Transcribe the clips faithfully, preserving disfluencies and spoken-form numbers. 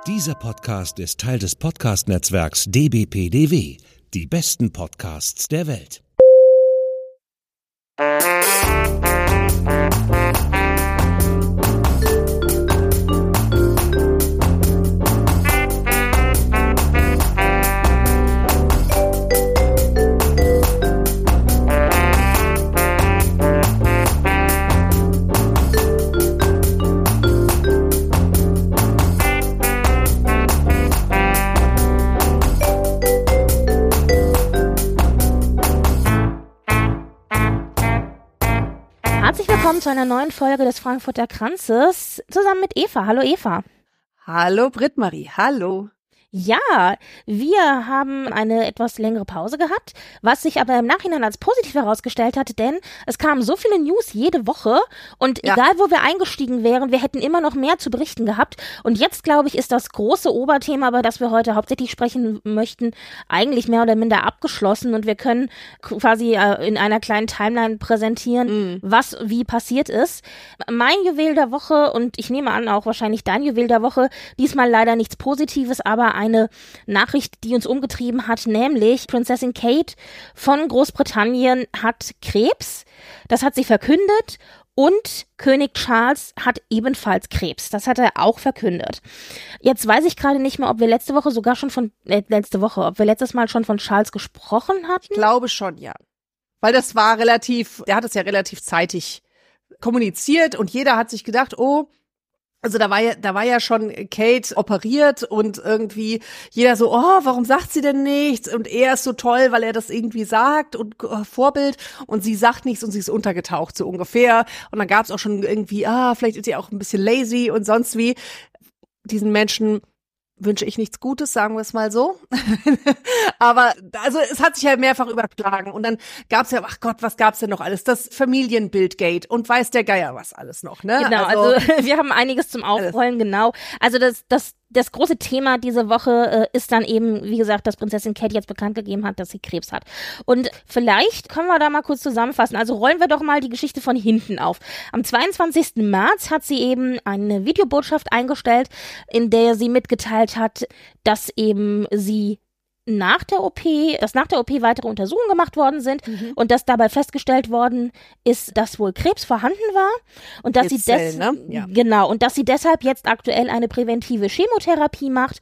Dieser Podcast ist Teil des Podcast-Netzwerks D B P D W. Die besten Podcasts der Welt. Herzlich willkommen zu einer neuen Folge des Frankfurter Kranzes, zusammen mit Eva. Hallo Eva. Hallo Britt-Marie, hallo. Ja, wir haben eine etwas längere Pause gehabt, was sich aber im Nachhinein als positiv herausgestellt hat, denn es kamen so viele News jede Woche und ja. Egal wo wir eingestiegen wären, wir hätten immer noch mehr zu berichten gehabt und jetzt, glaube ich, ist das große Oberthema, über das wir heute hauptsächlich sprechen möchten, eigentlich mehr oder minder abgeschlossen und wir können quasi äh, in einer kleinen Timeline präsentieren, mhm. was wie passiert ist. Mein Juwel der Woche und ich nehme an auch wahrscheinlich dein Juwel der Woche, diesmal leider nichts Positives, aber ein eine Nachricht, die uns umgetrieben hat, nämlich Prinzessin Kate von Großbritannien hat Krebs. Das hat sie verkündet und König Charles hat ebenfalls Krebs. Das hat er auch verkündet. Jetzt weiß ich gerade nicht mehr, ob wir letzte Woche sogar schon von, äh, letzte Woche, ob wir letztes Mal schon von Charles gesprochen hatten. Ich glaube schon, ja. Weil das war relativ, der hat es ja relativ zeitig kommuniziert und jeder hat sich gedacht, oh, also da war ja, da war ja schon Kate operiert und irgendwie jeder so, oh, warum sagt sie denn nichts? Und er ist so toll, weil er das irgendwie sagt und oh, Vorbild und sie sagt nichts und sie ist untergetaucht, so ungefähr. Und dann gab es auch schon irgendwie, ah, vielleicht ist sie auch ein bisschen lazy und sonst wie. Diesen Menschen wünsche ich nichts Gutes, sagen wir es mal so. Aber also es hat sich ja mehrfach überschlagen und dann gab's ja, ach Gott, was gab's denn noch alles? Das Familienbildgate und weiß der Geier was alles noch, ne? Genau, also, also wir haben einiges zum Aufrollen, alles. Genau. Also das, das, das große Thema diese Woche äh, ist dann eben, wie gesagt, dass Prinzessin Kate jetzt bekannt gegeben hat, dass sie Krebs hat. Und vielleicht können wir da mal kurz zusammenfassen. Also rollen wir doch mal die Geschichte von hinten auf. Am zweiundzwanzigsten März hat sie eben eine Videobotschaft eingestellt, in der sie mitgeteilt hat, dass eben sie nach der O P, dass nach der O P weitere Untersuchungen gemacht worden sind mhm. und dass dabei festgestellt worden ist, dass wohl Krebs vorhanden war und dass jetzt sie des- ne? ja. genau und dass sie deshalb jetzt aktuell eine präventive Chemotherapie macht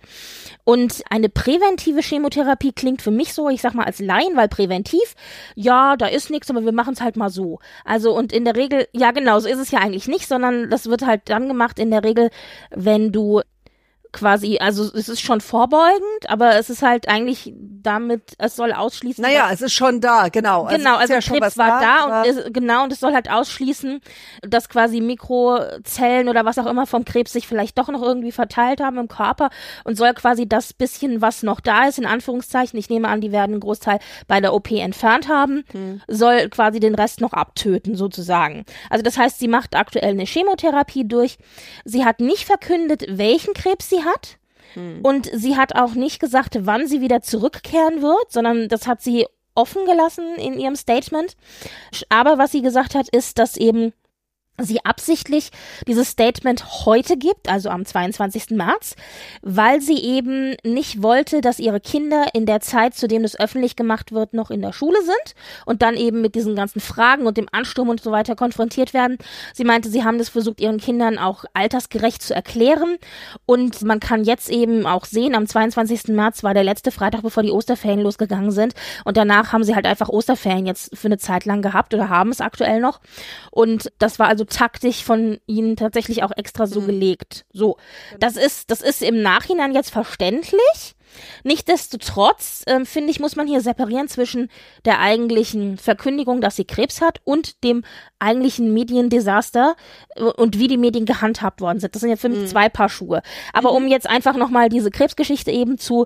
und eine präventive Chemotherapie klingt für mich so, ich sag mal als Laien, weil präventiv, ja, da ist nichts, aber wir machen es halt mal so. Also und in der Regel, ja genau, so ist es ja eigentlich nicht, sondern das wird halt dann gemacht in der Regel, wenn du quasi, also es ist schon vorbeugend, aber es ist halt eigentlich damit, es soll ausschließen. Naja, es ist schon da, genau. Genau, also, also ja Krebs war da, da und es, genau, und es soll halt ausschließen, dass quasi Mikrozellen oder was auch immer vom Krebs sich vielleicht doch noch irgendwie verteilt haben im Körper und soll quasi das bisschen, was noch da ist, in Anführungszeichen, ich nehme an, die werden einen Großteil bei der O P entfernt haben, hm. soll quasi den Rest noch abtöten sozusagen. Also das heißt, sie macht aktuell eine Chemotherapie durch. Sie hat nicht verkündet, welchen Krebs sie hat. Hm. Und sie hat auch nicht gesagt, wann sie wieder zurückkehren wird, sondern das hat sie offen gelassen in ihrem Statement. Aber was sie gesagt hat, ist, dass eben sie absichtlich dieses Statement heute gibt, also am zweiundzwanzigsten März, weil sie eben nicht wollte, dass ihre Kinder in der Zeit, zu dem das öffentlich gemacht wird, noch in der Schule sind und dann eben mit diesen ganzen Fragen und dem Ansturm und so weiter konfrontiert werden. Sie meinte, sie haben das versucht, ihren Kindern auch altersgerecht zu erklären und man kann jetzt eben auch sehen, am zweiundzwanzigsten März war der letzte Freitag, bevor die Osterferien losgegangen sind und danach haben sie halt einfach Osterferien jetzt für eine Zeit lang gehabt oder haben es aktuell noch und das war also taktisch von ihnen tatsächlich auch extra so mhm. gelegt. So, das ist, das ist im Nachhinein jetzt verständlich. Nichtsdestotrotz, äh, finde ich, muss man hier separieren zwischen der eigentlichen Verkündigung, dass sie Krebs hat und dem eigentlichen Mediendesaster äh, und wie die Medien gehandhabt worden sind. Das sind ja für mich mhm. zwei Paar Schuhe. Aber mhm. um jetzt einfach nochmal diese Krebsgeschichte eben zu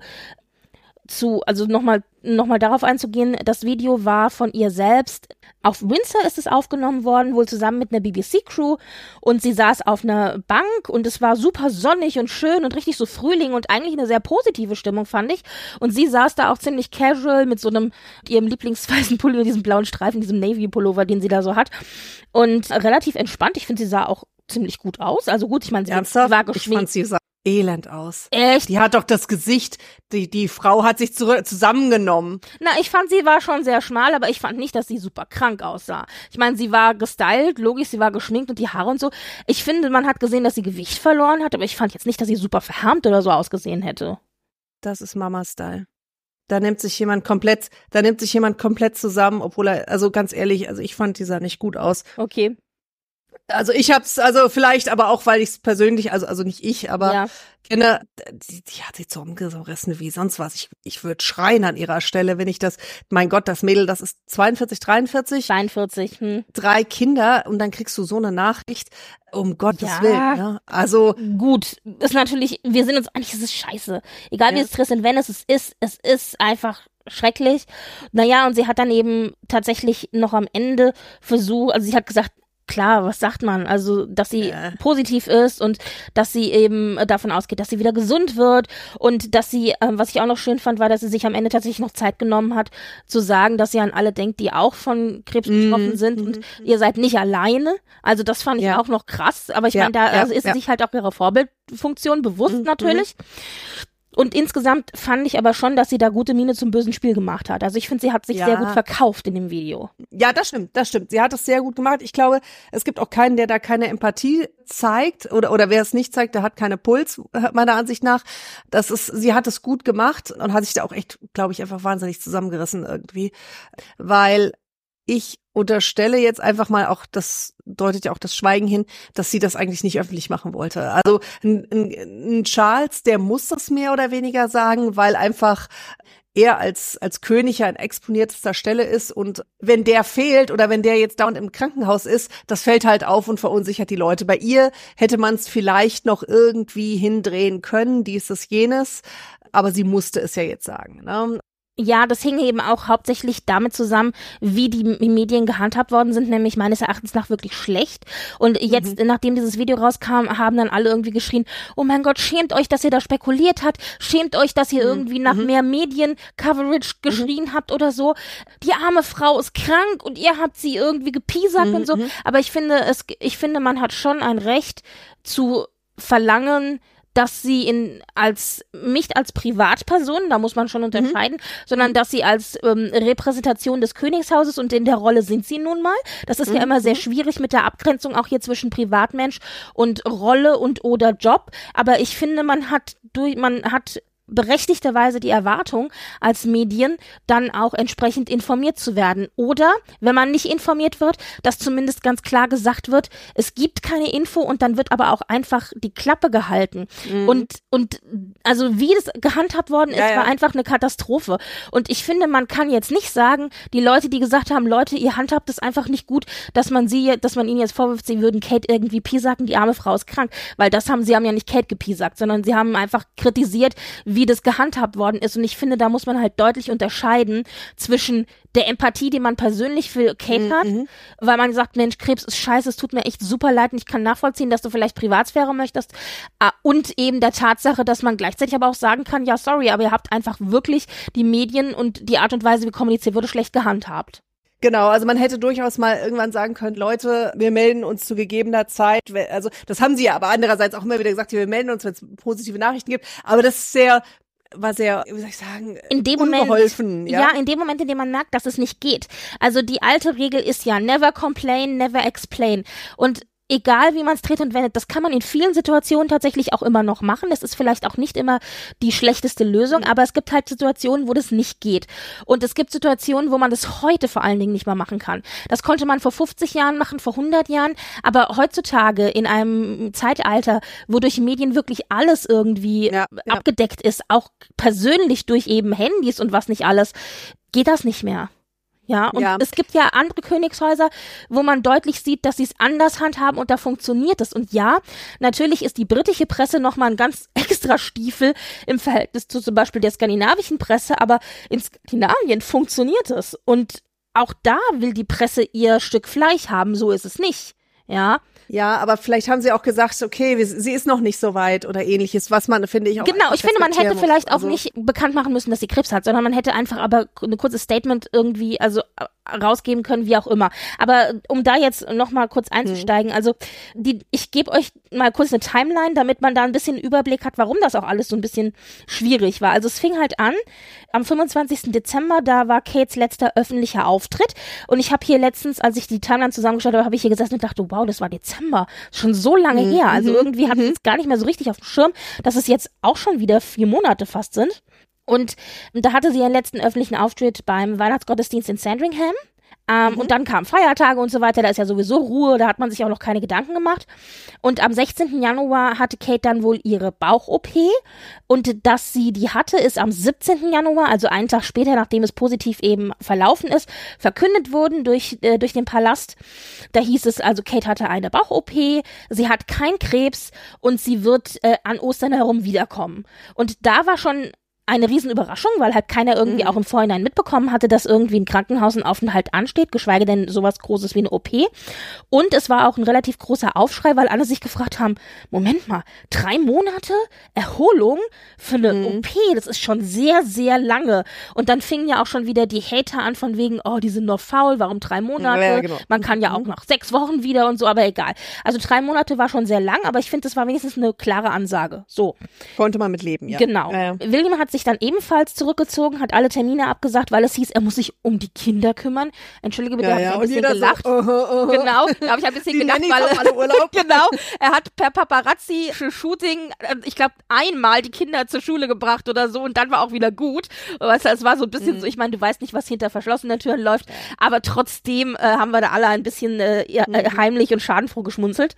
zu, also nochmal nochmal darauf einzugehen, das Video war von ihr selbst. Auf Windsor ist es aufgenommen worden, wohl zusammen mit einer B B C-Crew und sie saß auf einer Bank und es war super sonnig und schön und richtig so Frühling und eigentlich eine sehr positive Stimmung, fand ich. Und sie saß da auch ziemlich casual mit so einem, ihrem lieblingsweißen Pulli und diesem blauen Streifen, diesem Navy-Pullover, den sie da so hat und relativ entspannt. Ich finde, sie sah auch ziemlich gut aus. Also gut, ich meine, sie Ernsthaft? war geschminkt. Ich fand sie sah elend aus. Echt? Die hat doch das Gesicht, die, die Frau hat sich zurück, zusammengenommen. Na, ich fand, sie war schon sehr schmal, aber ich fand nicht, dass sie super krank aussah. Ich meine, sie war gestylt, logisch, sie war geschminkt und die Haare und so. Ich finde, man hat gesehen, dass sie Gewicht verloren hat, aber ich fand jetzt nicht, dass sie super verhärmt oder so ausgesehen hätte. Das ist Mama-Style. Da nimmt sich jemand komplett, da nimmt sich jemand komplett zusammen, obwohl er, also ganz ehrlich, also ich fand, die sah nicht gut aus. Okay. Also ich hab's, also vielleicht, aber auch, weil ich es persönlich, also also nicht ich, aber Ja. kenne, die, die hat sich so umgerissen wie sonst was. Ich ich würde schreien an ihrer Stelle, wenn ich das, mein Gott, das Mädel, das ist zweiundvierzig, dreiundvierzig, zweiundvierzig, hm. drei Kinder und dann kriegst du so eine Nachricht, um Gottes Ja. Willen. Ne? Also Gut, ist natürlich, wir sind uns eigentlich, es ist scheiße. Egal wie Ja. es Stress und wenn es es ist, es ist einfach schrecklich. Naja, und sie hat dann eben tatsächlich noch am Ende versucht, also sie hat gesagt, klar, was sagt man? Also, dass sie Ja. positiv ist und dass sie eben äh, davon ausgeht, dass sie wieder gesund wird und dass sie, ähm, was ich auch noch schön fand, war, dass sie sich am Ende tatsächlich noch Zeit genommen hat, zu sagen, dass sie an alle denkt, die auch von Krebs Mhm. betroffen sind und ihr seid nicht alleine. Also, das fand ich Ja. auch noch krass, aber ich Ja, meine, da ja, also ist sie ja. sich halt auch ihrer Vorbildfunktion bewusst Mhm. natürlich. Und insgesamt fand ich aber schon, dass sie da gute Miene zum bösen Spiel gemacht hat. Also ich finde, sie hat sich Ja. sehr gut verkauft in dem Video. Ja, das stimmt, das stimmt. Sie hat es sehr gut gemacht. Ich glaube, es gibt auch keinen, der da keine Empathie zeigt oder oder wer es nicht zeigt, der hat keine Puls, meiner Ansicht nach. Das ist, sie hat es gut gemacht und hat sich da auch echt, glaube ich, einfach wahnsinnig zusammengerissen irgendwie, weil ich unterstelle jetzt einfach mal auch, das deutet ja auch das Schweigen hin, dass sie das eigentlich nicht öffentlich machen wollte. Also ein, ein, ein Charles, der muss das mehr oder weniger sagen, weil einfach er als als König ja an exponiertester Stelle ist und wenn der fehlt oder wenn der jetzt dauernd im Krankenhaus ist, das fällt halt auf und verunsichert die Leute. Bei ihr hätte man es vielleicht noch irgendwie hindrehen können, dieses, jenes, aber sie musste es ja jetzt sagen, ne? Ja, das hing eben auch hauptsächlich damit zusammen, wie die Medien gehandhabt worden sind, nämlich meines Erachtens nach wirklich schlecht. Und jetzt, mhm. nachdem dieses Video rauskam, haben dann alle irgendwie geschrien, oh mein Gott, schämt euch, dass ihr da spekuliert habt, schämt euch, dass ihr mhm. irgendwie nach mhm. mehr Medien-Coverage geschrien mhm. habt oder so. Die arme Frau ist krank und ihr habt sie irgendwie gepiesackt mhm. und so. Aber ich finde, es, ich finde, man hat schon ein Recht zu verlangen, dass sie in als nicht als Privatperson, da muss man schon unterscheiden, mhm. sondern dass sie als ähm, Repräsentation des Königshauses und in der Rolle sind sie nun mal. Das ist mhm. ja immer sehr schwierig mit der Abgrenzung auch hier zwischen Privatmensch und Rolle und oder Job. Aber ich finde, man hat durch, man hat berechtigterweise die Erwartung als Medien dann auch entsprechend informiert zu werden. Oder, wenn man nicht informiert wird, dass zumindest ganz klar gesagt wird, es gibt keine Info und dann wird aber auch einfach die Klappe gehalten. Mhm. Und, und also wie das gehandhabt worden ist, ja, ja. war einfach eine Katastrophe. Und ich finde, man kann jetzt nicht sagen, die Leute, die gesagt haben, Leute, ihr handhabt es einfach nicht gut, dass man sie, dass man ihnen jetzt vorwirft, sie würden Kate irgendwie piesacken, die arme Frau ist krank. Weil das haben, sie haben ja nicht Kate gepiesackt, sondern sie haben einfach kritisiert, wie das gehandhabt worden ist. Und ich finde, da muss man halt deutlich unterscheiden zwischen der Empathie, die man persönlich für Kate mhm. hat, weil man sagt, Mensch, Krebs ist scheiße, es tut mir echt super leid und ich kann nachvollziehen, dass du vielleicht Privatsphäre möchtest. Und eben der Tatsache, dass man gleichzeitig aber auch sagen kann, ja, sorry, aber ihr habt einfach wirklich die Medien und die Art und Weise, wie kommuniziert wurde, schlecht gehandhabt. Genau, also man hätte durchaus mal irgendwann sagen können, Leute, wir melden uns zu gegebener Zeit, also das haben sie ja aber andererseits auch immer wieder gesagt, wir melden uns, wenn es positive Nachrichten gibt, aber das ist sehr, war sehr, wie soll ich sagen, in dem unbeholfen. Moment, ja? ja, in dem Moment, in dem man merkt, dass es nicht geht. Also die alte Regel ist ja, never complain, never explain. Und egal wie man es dreht und wendet, das kann man in vielen Situationen tatsächlich auch immer noch machen. Das ist vielleicht auch nicht immer die schlechteste Lösung, aber es gibt halt Situationen, wo das nicht geht. Und es gibt Situationen, wo man das heute vor allen Dingen nicht mehr machen kann. Das konnte man vor fünfzig Jahren machen, vor hundert Jahren, aber heutzutage in einem Zeitalter, wo durch Medien wirklich alles irgendwie ja, ja. abgedeckt ist, auch persönlich durch eben Handys und was nicht alles, geht das nicht mehr. Ja, und ja. es gibt ja andere Königshäuser, wo man deutlich sieht, dass sie es anders handhaben und da funktioniert es. Und ja, natürlich ist die britische Presse nochmal ein ganz extra Stiefel im Verhältnis zu zum Beispiel der skandinavischen Presse, aber in Skandinavien funktioniert es. Und auch da will die Presse ihr Stück Fleisch haben, so ist es nicht. ja. Ja, aber vielleicht haben sie auch gesagt, okay, sie ist noch nicht so weit oder ähnliches, was man, finde ich, auch genau, ich finde, man hätte vielleicht also auch nicht bekannt machen müssen, dass sie Krebs hat, sondern man hätte einfach aber ein kurzes Statement irgendwie, also rausgeben können, wie auch immer. Aber um da jetzt nochmal kurz einzusteigen, hm. also die, ich gebe euch mal kurz eine Timeline, damit man da ein bisschen Überblick hat, warum das auch alles so ein bisschen schwierig war. Also es fing halt an, am fünfundzwanzigsten Dezember, da war Kates letzter öffentlicher Auftritt und ich habe hier letztens, als ich die Timeline zusammengestellt habe, habe ich hier gesessen und dachte, wow, das war Dezember, schon so lange mhm. her. Also irgendwie habe ich jetzt gar nicht mehr so richtig auf dem Schirm, dass es jetzt auch schon wieder vier Monate fast sind. Und da hatte sie ihren letzten öffentlichen Auftritt beim Weihnachtsgottesdienst in Sandringham. Ähm, mhm. Und dann kamen Feiertage und so weiter, da ist ja sowieso Ruhe, da hat man sich auch noch keine Gedanken gemacht. Und am sechzehnten Januar hatte Kate dann wohl ihre Bauch-O P und dass sie die hatte, ist am siebzehnten Januar, also einen Tag später, nachdem es positiv eben verlaufen ist, verkündet worden durch, äh, durch den Palast. Da hieß es also, Kate hatte eine Bauch-O P, sie hat keinen Krebs und sie wird äh, an Ostern herum wiederkommen. Und da war schon eine Riesenüberraschung, weil halt keiner irgendwie mhm. auch im Vorhinein mitbekommen hatte, dass irgendwie ein Krankenhausaufenthalt ansteht, geschweige denn sowas Großes wie eine O P. Und es war auch ein relativ großer Aufschrei, weil alle sich gefragt haben, Moment mal, drei Monate Erholung für eine mhm. O P, das ist schon sehr, sehr lange. Und dann fingen ja auch schon wieder die Hater an von wegen, oh, die sind noch faul, warum drei Monate? Ja, genau. Man kann ja auch nach sechs Wochen wieder und so, aber egal. Also drei Monate war schon sehr lang, aber ich finde, das war wenigstens eine klare Ansage. So. Konnte man mit leben, ja. Genau. Ja, ja. William hat sich dann ebenfalls zurückgezogen, hat alle Termine abgesagt, weil es hieß, er muss sich um die Kinder kümmern. Entschuldige bitte, ja, habe ja. ich ein bisschen gelacht. So, uh, uh, uh. Genau, da habe ich ein bisschen die gelacht, Nanny weil alle Urlaub. genau, er hat per Paparazzi-Shooting, ich glaube, einmal die Kinder zur Schule gebracht oder so und dann war auch wieder gut. Weißt du, es war so ein bisschen mhm. so, ich meine, du weißt nicht, was hinter verschlossenen Türen läuft, aber trotzdem äh, haben wir da alle ein bisschen äh, äh, heimlich und schadenfroh geschmunzelt.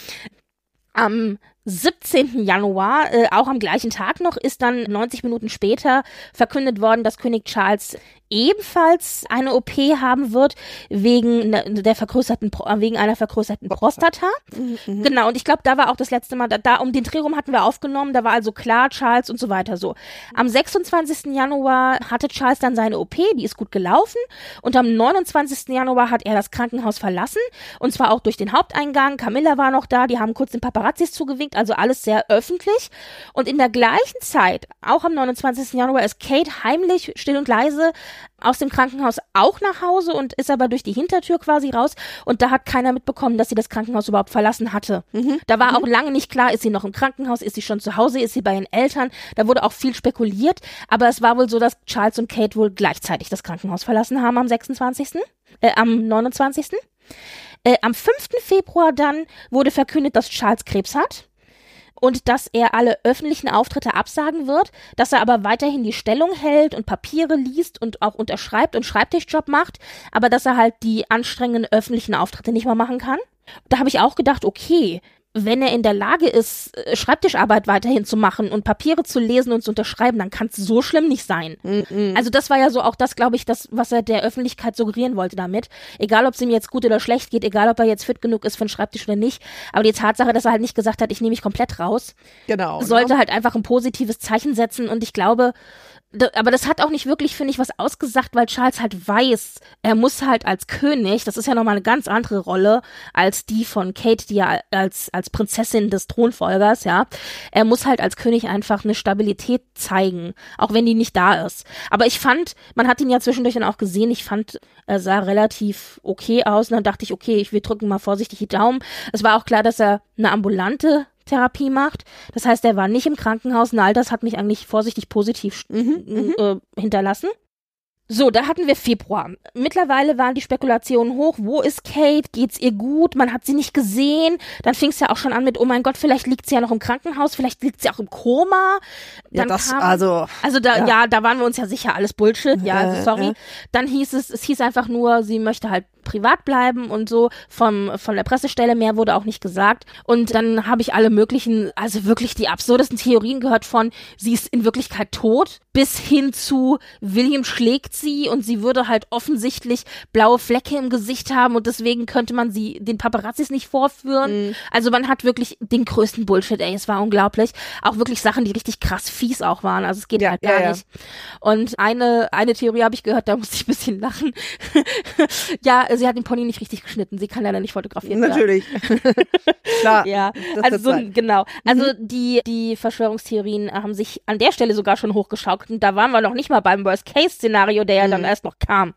Am siebzehnten Januar, äh, auch am gleichen Tag noch, ist dann neunzig Minuten später verkündet worden, dass König Charles ebenfalls eine O P haben wird wegen der vergrößerten wegen einer vergrößerten Prostata. Mhm. Genau, und ich glaube, da war auch das letzte Mal, da, da um den Dreh rum hatten wir aufgenommen, da war also klar, Charles und so weiter so. Am sechsundzwanzigsten Januar hatte Charles dann seine O P, die ist gut gelaufen und am neunundzwanzigsten Januar hat er das Krankenhaus verlassen und zwar auch durch den Haupteingang. Camilla war noch da, die haben kurz den Paparazzis zugewinkt, also alles sehr öffentlich und in der gleichen Zeit, auch am neunundzwanzigsten Januar, ist Kate heimlich, still und leise aus dem Krankenhaus auch nach Hause und ist aber durch die Hintertür quasi raus und da hat keiner mitbekommen, dass sie das Krankenhaus überhaupt verlassen hatte. Mhm. Da war mhm. auch lange nicht klar, ist sie noch im Krankenhaus, ist sie schon zu Hause, ist sie bei ihren Eltern, da wurde auch viel spekuliert, aber es war wohl so, dass Charles und Kate wohl gleichzeitig das Krankenhaus verlassen haben am sechsundzwanzigsten Äh, am neunundzwanzigsten Äh, am fünften Februar dann wurde verkündet, dass Charles Krebs hat. Und dass er alle öffentlichen Auftritte absagen wird, dass er aber weiterhin die Stellung hält und Papiere liest und auch unterschreibt und Schreibtischjob macht, aber dass er halt die anstrengenden öffentlichen Auftritte nicht mehr machen kann. Da habe ich auch gedacht, okay, wenn er in der Lage ist, Schreibtischarbeit weiterhin zu machen und Papiere zu lesen und zu unterschreiben, dann kann es so schlimm nicht sein. Mm-mm. Also das war ja so auch das, glaube ich, das, was er der Öffentlichkeit suggerieren wollte damit. Egal, ob es ihm jetzt gut oder schlecht geht, egal, ob er jetzt fit genug ist für den Schreibtisch oder nicht. Aber die Tatsache, dass er halt nicht gesagt hat, ich nehme mich komplett raus, genau, sollte genau. halt einfach ein positives Zeichen setzen. Und ich glaube, aber das hat auch nicht wirklich, finde ich, was ausgesagt, weil Charles halt weiß, er muss halt als König, das ist ja nochmal eine ganz andere Rolle als die von Kate, die ja als als Prinzessin des Thronfolgers, ja, er muss halt als König einfach eine Stabilität zeigen, auch wenn die nicht da ist. Aber ich fand, man hat ihn ja zwischendurch dann auch gesehen, ich fand, er sah relativ okay aus und dann dachte ich, okay, ich wir drücken mal vorsichtig die Daumen. Es war auch klar, dass er eine ambulante Therapie macht. Das heißt, er war nicht im Krankenhaus und all das hat mich eigentlich vorsichtig positiv mhm, äh, hinterlassen. So, da hatten wir Februar. Mittlerweile waren die Spekulationen hoch. Wo ist Kate? Geht's ihr gut? Man hat sie nicht gesehen. Dann fing es ja auch schon an mit, oh mein Gott, vielleicht liegt sie ja noch im Krankenhaus, vielleicht liegt sie auch im Koma. Dann ja, das, kam, also. Also da, ja. ja, da waren wir uns ja sicher, alles Bullshit. Ja, also sorry. Äh, äh. Dann hieß es, es hieß einfach nur, sie möchte halt privat bleiben und so vom von der Pressestelle, mehr wurde auch nicht gesagt. Und dann habe ich alle möglichen, also wirklich die absurdesten Theorien gehört von, sie ist in Wirklichkeit tot, bis hin zu William schlägt sie und sie würde halt offensichtlich blaue Flecke im Gesicht haben und deswegen könnte man sie den Paparazzis nicht vorführen. Mhm. Also man hat wirklich den größten Bullshit, ey, es war unglaublich. Auch wirklich Sachen, die richtig krass fies auch waren, also es geht ja, halt gar ja, nicht. Ja. Und eine eine Theorie habe ich gehört, da musste ich ein bisschen lachen. Ja, sie hat den Pony nicht richtig geschnitten. Sie kann leider nicht fotografieren. Natürlich. Klar. Ja, also so, sein. genau. Also mhm. die, die Verschwörungstheorien haben sich an der Stelle sogar schon hochgeschaukelt. Und da waren wir noch nicht mal beim Worst-Case-Szenario, der ja mhm. dann erst noch kam.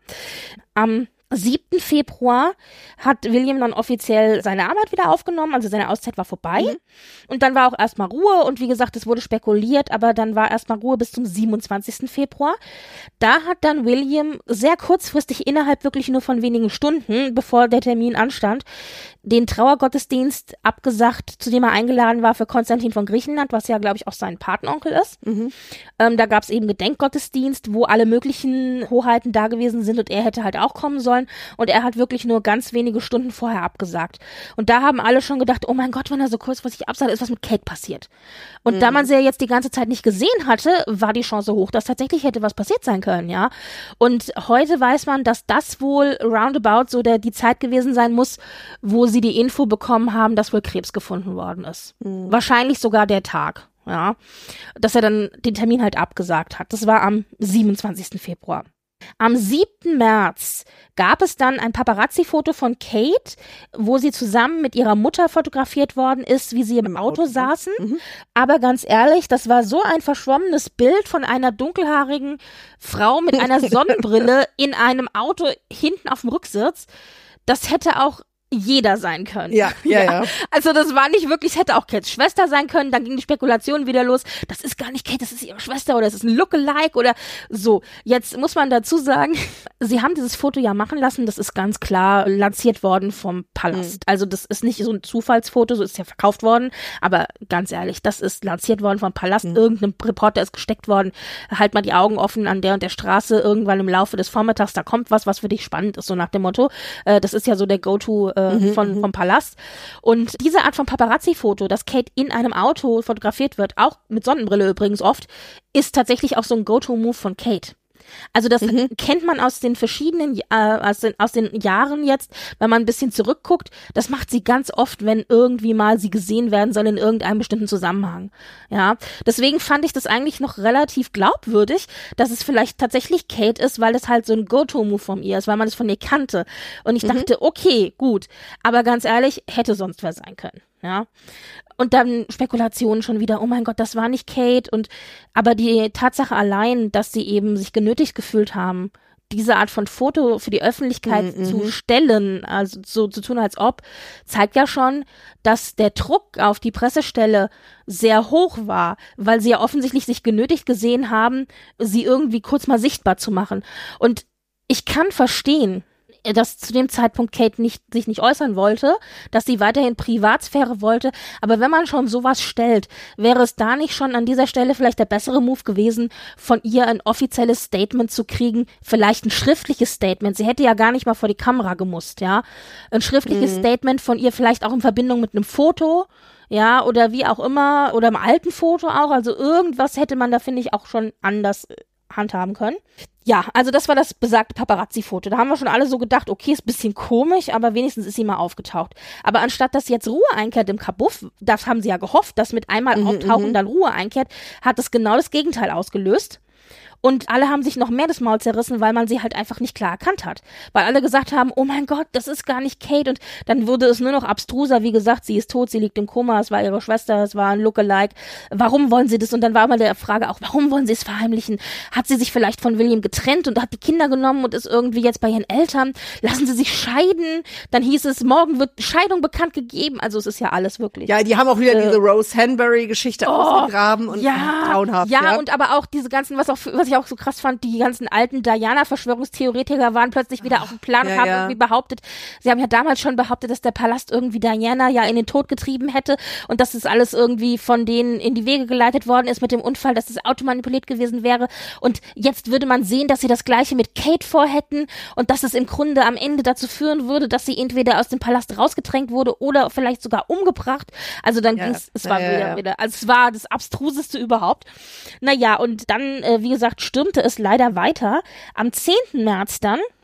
Am siebten Februar hat William dann offiziell seine Arbeit wieder aufgenommen, also seine Auszeit war vorbei. Mhm. Und dann war auch erstmal Ruhe und wie gesagt, es wurde spekuliert, aber dann war erstmal Ruhe bis zum siebenundzwanzigsten Februar. Da hat dann William sehr kurzfristig, innerhalb wirklich nur von wenigen Stunden, bevor der Termin anstand, den Trauergottesdienst abgesagt, zu dem er eingeladen war für Konstantin von Griechenland, was ja, glaube ich, auch sein Patenonkel ist. Mhm. Ähm, da gab es eben Gedenkgottesdienst, wo alle möglichen Hoheiten da gewesen sind und er hätte halt auch kommen sollen. Und er hat wirklich nur ganz wenige Stunden vorher abgesagt. Und da haben alle schon gedacht, oh mein Gott, wenn er so kurzfristig absagt, ist was mit Kate passiert. Und mhm. da man sie ja jetzt die ganze Zeit nicht gesehen hatte, war die Chance hoch, dass tatsächlich hätte was passiert sein können, ja. Und heute weiß man, dass das wohl roundabout so der, die Zeit gewesen sein muss, wo sie die Info bekommen haben, dass wohl Krebs gefunden worden ist. Mhm. Wahrscheinlich sogar der Tag, ja. Dass er dann den Termin halt abgesagt hat. Das war am siebenundzwanzigsten Februar. Am siebten März gab es dann ein Paparazzi-Foto von Kate, wo sie zusammen mit ihrer Mutter fotografiert worden ist, wie sie im, Im Auto, Auto saßen. Mhm. Aber ganz ehrlich, das war so ein verschwommenes Bild von einer dunkelhaarigen Frau mit einer Sonnenbrille in einem Auto hinten auf dem Rücksitz. Das hätte auch jeder sein können. Ja, ja, ja. Also das war nicht wirklich, es hätte auch Kates Schwester sein können, dann ging die Spekulation wieder los, das ist gar nicht Kate, das ist ihre Schwester oder es ist ein Lookalike oder so. Jetzt muss man dazu sagen, sie haben dieses Foto ja machen lassen, das ist ganz klar lanciert worden vom Palast. Mhm. Also das ist nicht so ein Zufallsfoto, so ist es ja verkauft worden, aber ganz ehrlich, das ist lanciert worden vom Palast, mhm. irgendein Reporter ist gesteckt worden, halt mal die Augen offen an der und der Straße, irgendwann im Laufe des Vormittags, da kommt was, was für dich spannend ist, so nach dem Motto. Äh, das ist ja so der Go-To Mhm, von, vom Palast. Und diese Art von Paparazzi-Foto, dass Kate in einem Auto fotografiert wird, auch mit Sonnenbrille übrigens oft, ist tatsächlich auch so ein Go-To-Move von Kate. Also das mhm. kennt man aus den verschiedenen, äh, aus, den, aus den Jahren jetzt, wenn man ein bisschen zurückguckt. Das macht sie ganz oft, wenn irgendwie mal sie gesehen werden soll in irgendeinem bestimmten Zusammenhang. Ja, deswegen fand ich das eigentlich noch relativ glaubwürdig, dass es vielleicht tatsächlich Kate ist, weil es halt so ein Go-To-Move von ihr ist, weil man es von ihr kannte. Und ich mhm. dachte, okay, gut, aber ganz ehrlich, hätte sonst wer sein können. Ja. Und dann Spekulationen schon wieder, oh mein Gott, das war nicht Kate. Und aber die Tatsache allein, dass sie eben sich genötigt gefühlt haben, diese Art von Foto für die Öffentlichkeit mhm. zu stellen, also so zu tun, als ob, zeigt ja schon, dass der Druck auf die Pressestelle sehr hoch war, weil sie ja offensichtlich sich genötigt gesehen haben, sie irgendwie kurz mal sichtbar zu machen. Und ich kann verstehen, dass zu dem Zeitpunkt Kate nicht, sich nicht äußern wollte, dass sie weiterhin Privatsphäre wollte, aber wenn man schon sowas stellt, wäre es da nicht schon an dieser Stelle vielleicht der bessere Move gewesen, von ihr ein offizielles Statement zu kriegen, vielleicht ein schriftliches Statement, sie hätte ja gar nicht mal vor die Kamera gemusst, ja, ein schriftliches mhm. Statement von ihr, vielleicht auch in Verbindung mit einem Foto, ja, oder wie auch immer, oder im alten Foto auch, also irgendwas hätte man da, finde ich, auch schon anders handhaben können. Ja, also das war das besagte Paparazzi-Foto. Da haben wir schon alle so gedacht, okay, ist ein bisschen komisch, aber wenigstens ist sie mal aufgetaucht. Aber anstatt dass jetzt Ruhe einkehrt im Kabuff, das haben sie ja gehofft, dass mit einmal mhm, Auftauchen dann Ruhe einkehrt, hat es genau das Gegenteil ausgelöst. Und alle haben sich noch mehr das Maul zerrissen, weil man sie halt einfach nicht klar erkannt hat. Weil alle gesagt haben, oh mein Gott, das ist gar nicht Kate. Und dann wurde es nur noch abstruser. Wie gesagt, sie ist tot, sie liegt im Koma, es war ihre Schwester, es war ein Lookalike. Warum wollen sie das? Und dann war mal der Frage auch, warum wollen sie es verheimlichen? Hat sie sich vielleicht von William getrennt und hat die Kinder genommen und ist irgendwie jetzt bei ihren Eltern? Lassen sie sich scheiden? Dann hieß es, morgen wird Scheidung bekannt gegeben. Also es ist ja alles wirklich. Ja, die haben auch wieder äh, diese Rose Hanbury-Geschichte oh, ausgegraben und ja, grauenhaft. Ja, ja, und aber auch diese ganzen, was auch, was ich auch so krass fand, die ganzen alten Diana-Verschwörungstheoretiker waren plötzlich wieder auf dem Plan und ja, haben ja. irgendwie behauptet, sie haben ja damals schon behauptet, dass der Palast irgendwie Diana ja in den Tod getrieben hätte und dass das alles irgendwie von denen in die Wege geleitet worden ist mit dem Unfall, dass das Auto manipuliert gewesen wäre und jetzt würde man sehen, dass sie das Gleiche mit Kate vorhätten und dass es im Grunde am Ende dazu führen würde, dass sie entweder aus dem Palast rausgedrängt wurde oder vielleicht sogar umgebracht. Also dann ja. ging's, es war ja, wieder, ja. wieder, also es war das Abstruseste überhaupt. Naja, und dann, äh, wie gesagt, stürmte es leider weiter. Am zehnten März dann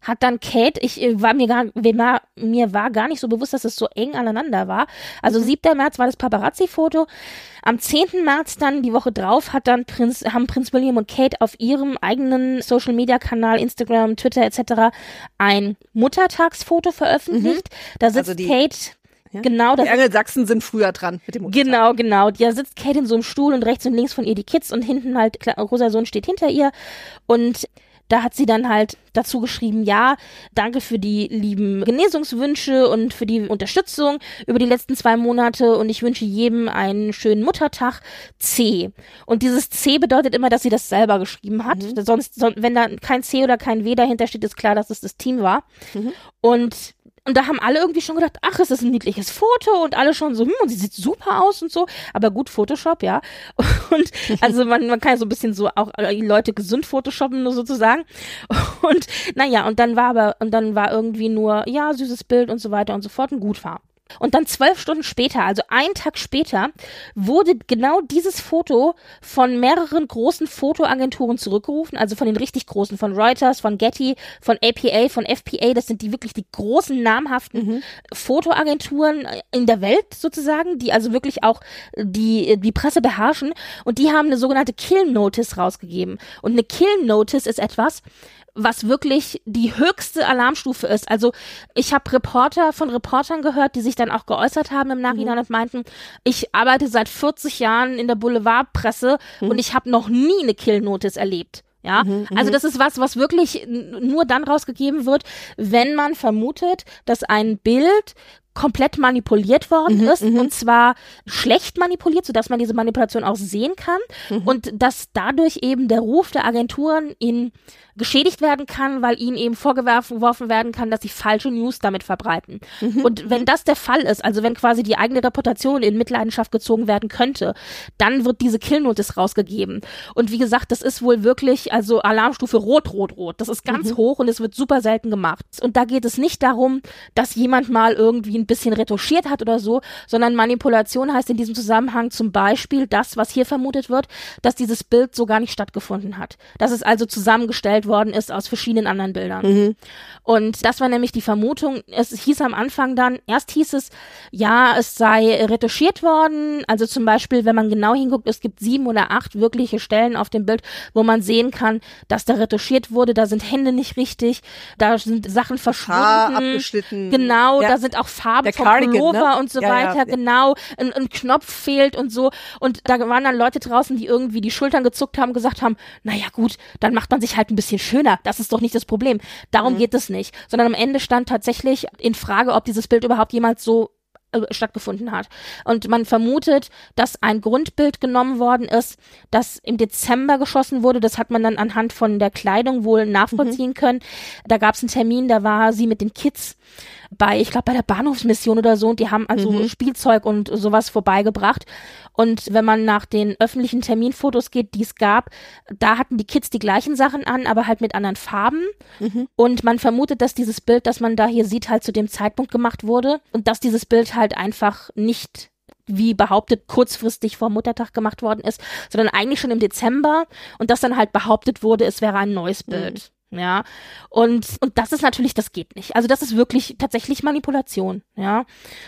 hat dann Kate, ich war mir gar, mir war gar nicht so bewusst, dass es so eng aneinander war. Also mhm. siebter März war das Paparazzi-Foto. Am zehnten März dann, die Woche drauf, hat dann Prinz, haben Prinz William und Kate auf ihrem eigenen Social-Media-Kanal, Instagram, Twitter et cetera ein Muttertagsfoto veröffentlicht. Mhm. Da sitzt also die, Kate... Ja? Genau, die Angelsachsen sind früher dran mit dem Muttertag. Genau, genau. Da sitzt Kate in so einem Stuhl und rechts und links von ihr die Kids und hinten halt, Rosa Sohn steht hinter ihr und da hat sie dann halt dazu geschrieben, ja, danke für die lieben Genesungswünsche und für die Unterstützung über die letzten zwei Monate und ich wünsche jedem einen schönen Muttertag, C. Und dieses C bedeutet immer, dass sie das selber geschrieben hat. Mhm. Sonst, wenn da kein C oder kein W dahinter steht, ist klar, dass es das Team war. Mhm. Und Und da haben alle irgendwie schon gedacht, ach, ist das ein niedliches Foto und alle schon so, hm, und sie sieht super aus und so, aber gut Photoshop, ja. Und also man, man kann ja so ein bisschen so auch die Leute gesund photoshoppen, nur sozusagen. Und naja, und dann war aber, und dann war irgendwie nur, ja, süßes Bild und so weiter und so fort, ein Gutfahren. Und dann zwölf Stunden später, also einen Tag später, wurde genau dieses Foto von mehreren großen Fotoagenturen zurückgerufen, also von den richtig großen, von Reuters, von Getty, von A P A, von F P A, das sind die wirklich die großen, namhaften mhm. Fotoagenturen in der Welt sozusagen, die also wirklich auch die, die Presse beherrschen und die haben eine sogenannte Kill Notice rausgegeben. Und eine Kill Notice ist etwas, was wirklich die höchste Alarmstufe ist. Also ich habe Reporter von Reportern gehört, die sich dann auch geäußert haben im Nachhinein mhm. und meinten, ich arbeite seit vierzig Jahren in der Boulevardpresse mhm. und ich habe noch nie eine Kill-Notice erlebt. Ja, mhm, also das ist was, was wirklich nur dann rausgegeben wird, wenn man vermutet, dass ein Bild komplett manipuliert worden mhm, ist und zwar schlecht manipuliert, sodass man diese Manipulation auch sehen kann mhm. und dass dadurch eben der Ruf der Agenturen in geschädigt werden kann, weil ihnen eben vorgeworfen werden kann, dass sie falsche News damit verbreiten. Mhm. Und wenn das der Fall ist, also wenn quasi die eigene Reputation in Mitleidenschaft gezogen werden könnte, dann wird diese Kill-Notice rausgegeben. Und wie gesagt, das ist wohl wirklich, also Alarmstufe rot, rot, rot. Das ist ganz mhm. hoch und es wird super selten gemacht. Und da geht es nicht darum, dass jemand mal irgendwie ein bisschen retuschiert hat oder so, sondern Manipulation heißt in diesem Zusammenhang zum Beispiel das, was hier vermutet wird, dass dieses Bild so gar nicht stattgefunden hat. Dass es also zusammengestellt worden ist aus verschiedenen anderen Bildern. Mhm. Und das war nämlich die Vermutung, es hieß am Anfang dann, erst hieß es, ja, es sei retuschiert worden, also zum Beispiel, wenn man genau hinguckt, es gibt sieben oder acht wirkliche Stellen auf dem Bild, wo man sehen kann, dass da retuschiert wurde, da sind Hände nicht richtig, da sind Sachen verschwunden. Haar abgeschnitten. Genau, ja. Da sind auch Farben vom Pullover ne? und so ja, weiter, ja. genau, ein, ein Knopf fehlt und so und da waren dann Leute draußen, die irgendwie die Schultern gezuckt haben, gesagt haben, naja gut, dann macht man sich halt ein bisschen schöner, das ist doch nicht das Problem. Darum mhm. geht es nicht, sondern am Ende stand tatsächlich in Frage, ob dieses Bild überhaupt jemals so äh, stattgefunden hat. Und man vermutet, dass ein Grundbild genommen worden ist, das im Dezember geschossen wurde. Das hat man dann anhand von der Kleidung wohl nachvollziehen mhm. können. Da gab es einen Termin, da war sie mit den Kids bei, ich glaube, bei der Bahnhofsmission oder so und die haben also mhm. Spielzeug und sowas vorbeigebracht. Und wenn man nach den öffentlichen Terminfotos geht, die es gab, da hatten die Kids die gleichen Sachen an, aber halt mit anderen Farben. Mhm. Und man vermutet, dass dieses Bild, das man da hier sieht, halt zu dem Zeitpunkt gemacht wurde und dass dieses Bild halt einfach nicht wie behauptet, kurzfristig vor Muttertag gemacht worden ist, sondern eigentlich schon im Dezember und dass dann halt behauptet wurde, es wäre ein neues Bild. Mhm. Ja, und, und das ist natürlich, das geht nicht. Also das ist wirklich tatsächlich Manipulation, ja.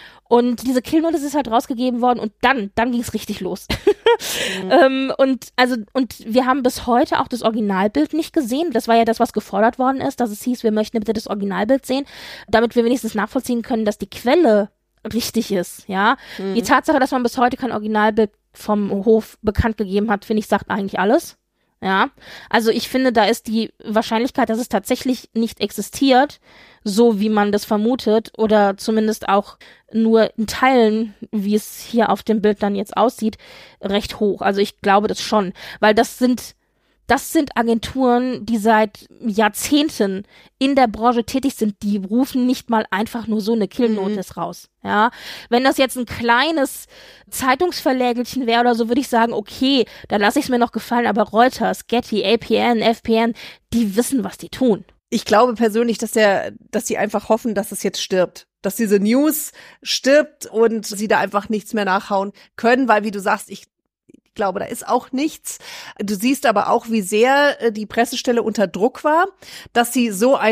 Und diese Kill-Notice ist halt rausgegeben worden und dann, dann ging es richtig los. Mhm. ähm, und also, und wir haben bis heute auch das Originalbild nicht gesehen. Das war ja das, was gefordert worden ist, dass es hieß, wir möchten bitte das Originalbild sehen, damit wir wenigstens nachvollziehen können, dass die Quelle richtig ist, ja. Mhm. Die Tatsache, dass man bis heute kein Originalbild vom Hof bekannt gegeben hat, finde ich, sagt eigentlich alles. Ja, also ich finde, da ist die Wahrscheinlichkeit, dass es tatsächlich nicht existiert, so wie man das vermutet oder zumindest auch nur in Teilen, wie es hier auf dem Bild dann jetzt aussieht, recht hoch. Also ich glaube das schon, weil das sind Das sind Agenturen, die seit Jahrzehnten in der Branche tätig sind, die rufen nicht mal einfach nur so eine Kill-Notice mhm. raus. Ja, wenn das jetzt ein kleines Zeitungsverlägelchen wäre oder so, würde ich sagen, okay, da lasse ich es mir noch gefallen, aber Reuters, Getty, A P N, F P N, die wissen, was die tun. Ich glaube persönlich, dass der, dass sie einfach hoffen, dass es jetzt stirbt. Dass diese News stirbt und sie da einfach nichts mehr nachhauen können, weil, wie du sagst, ich Ich glaube, da ist auch nichts. Du siehst aber auch, wie sehr die Pressestelle unter Druck war, dass sie so ein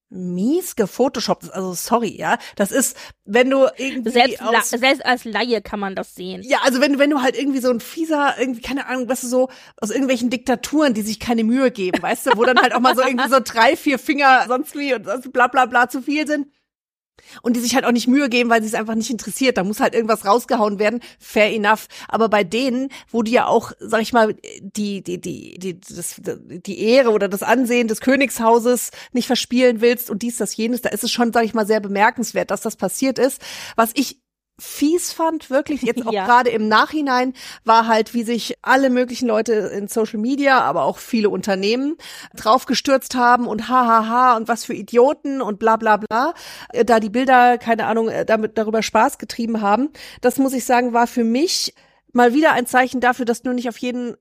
mies gefotoshoppt, also sorry, ja, das ist, wenn du irgendwie selbst, aus, selbst als Laie kann man das sehen. Ja, also wenn, wenn du halt irgendwie so ein fieser, irgendwie, keine Ahnung, weißt du, so aus irgendwelchen Diktaturen, die sich keine Mühe geben, weißt du, wo dann halt auch mal so irgendwie so drei, vier Finger sonst wie und bla bla bla zu viel sind. Und die sich halt auch nicht Mühe geben, weil sie es einfach nicht interessiert. Da muss halt irgendwas rausgehauen werden. Fair enough. Aber bei denen, wo du ja auch, sag ich mal, die, die, die, die, das, die Ehre oder das Ansehen des Königshauses nicht verspielen willst und dies, das, jenes, da ist es schon, sag ich mal, sehr bemerkenswert, dass das passiert ist. Was ich fies fand, wirklich, jetzt auch ja. gerade im Nachhinein, war halt, wie sich alle möglichen Leute in Social Media, aber auch viele Unternehmen draufgestürzt haben und hahaha und was für Idioten und bla bla bla, da die Bilder, keine Ahnung, damit darüber Spaß getrieben haben. Das muss ich sagen, war für mich mal wieder ein Zeichen dafür, dass du nicht auf jeden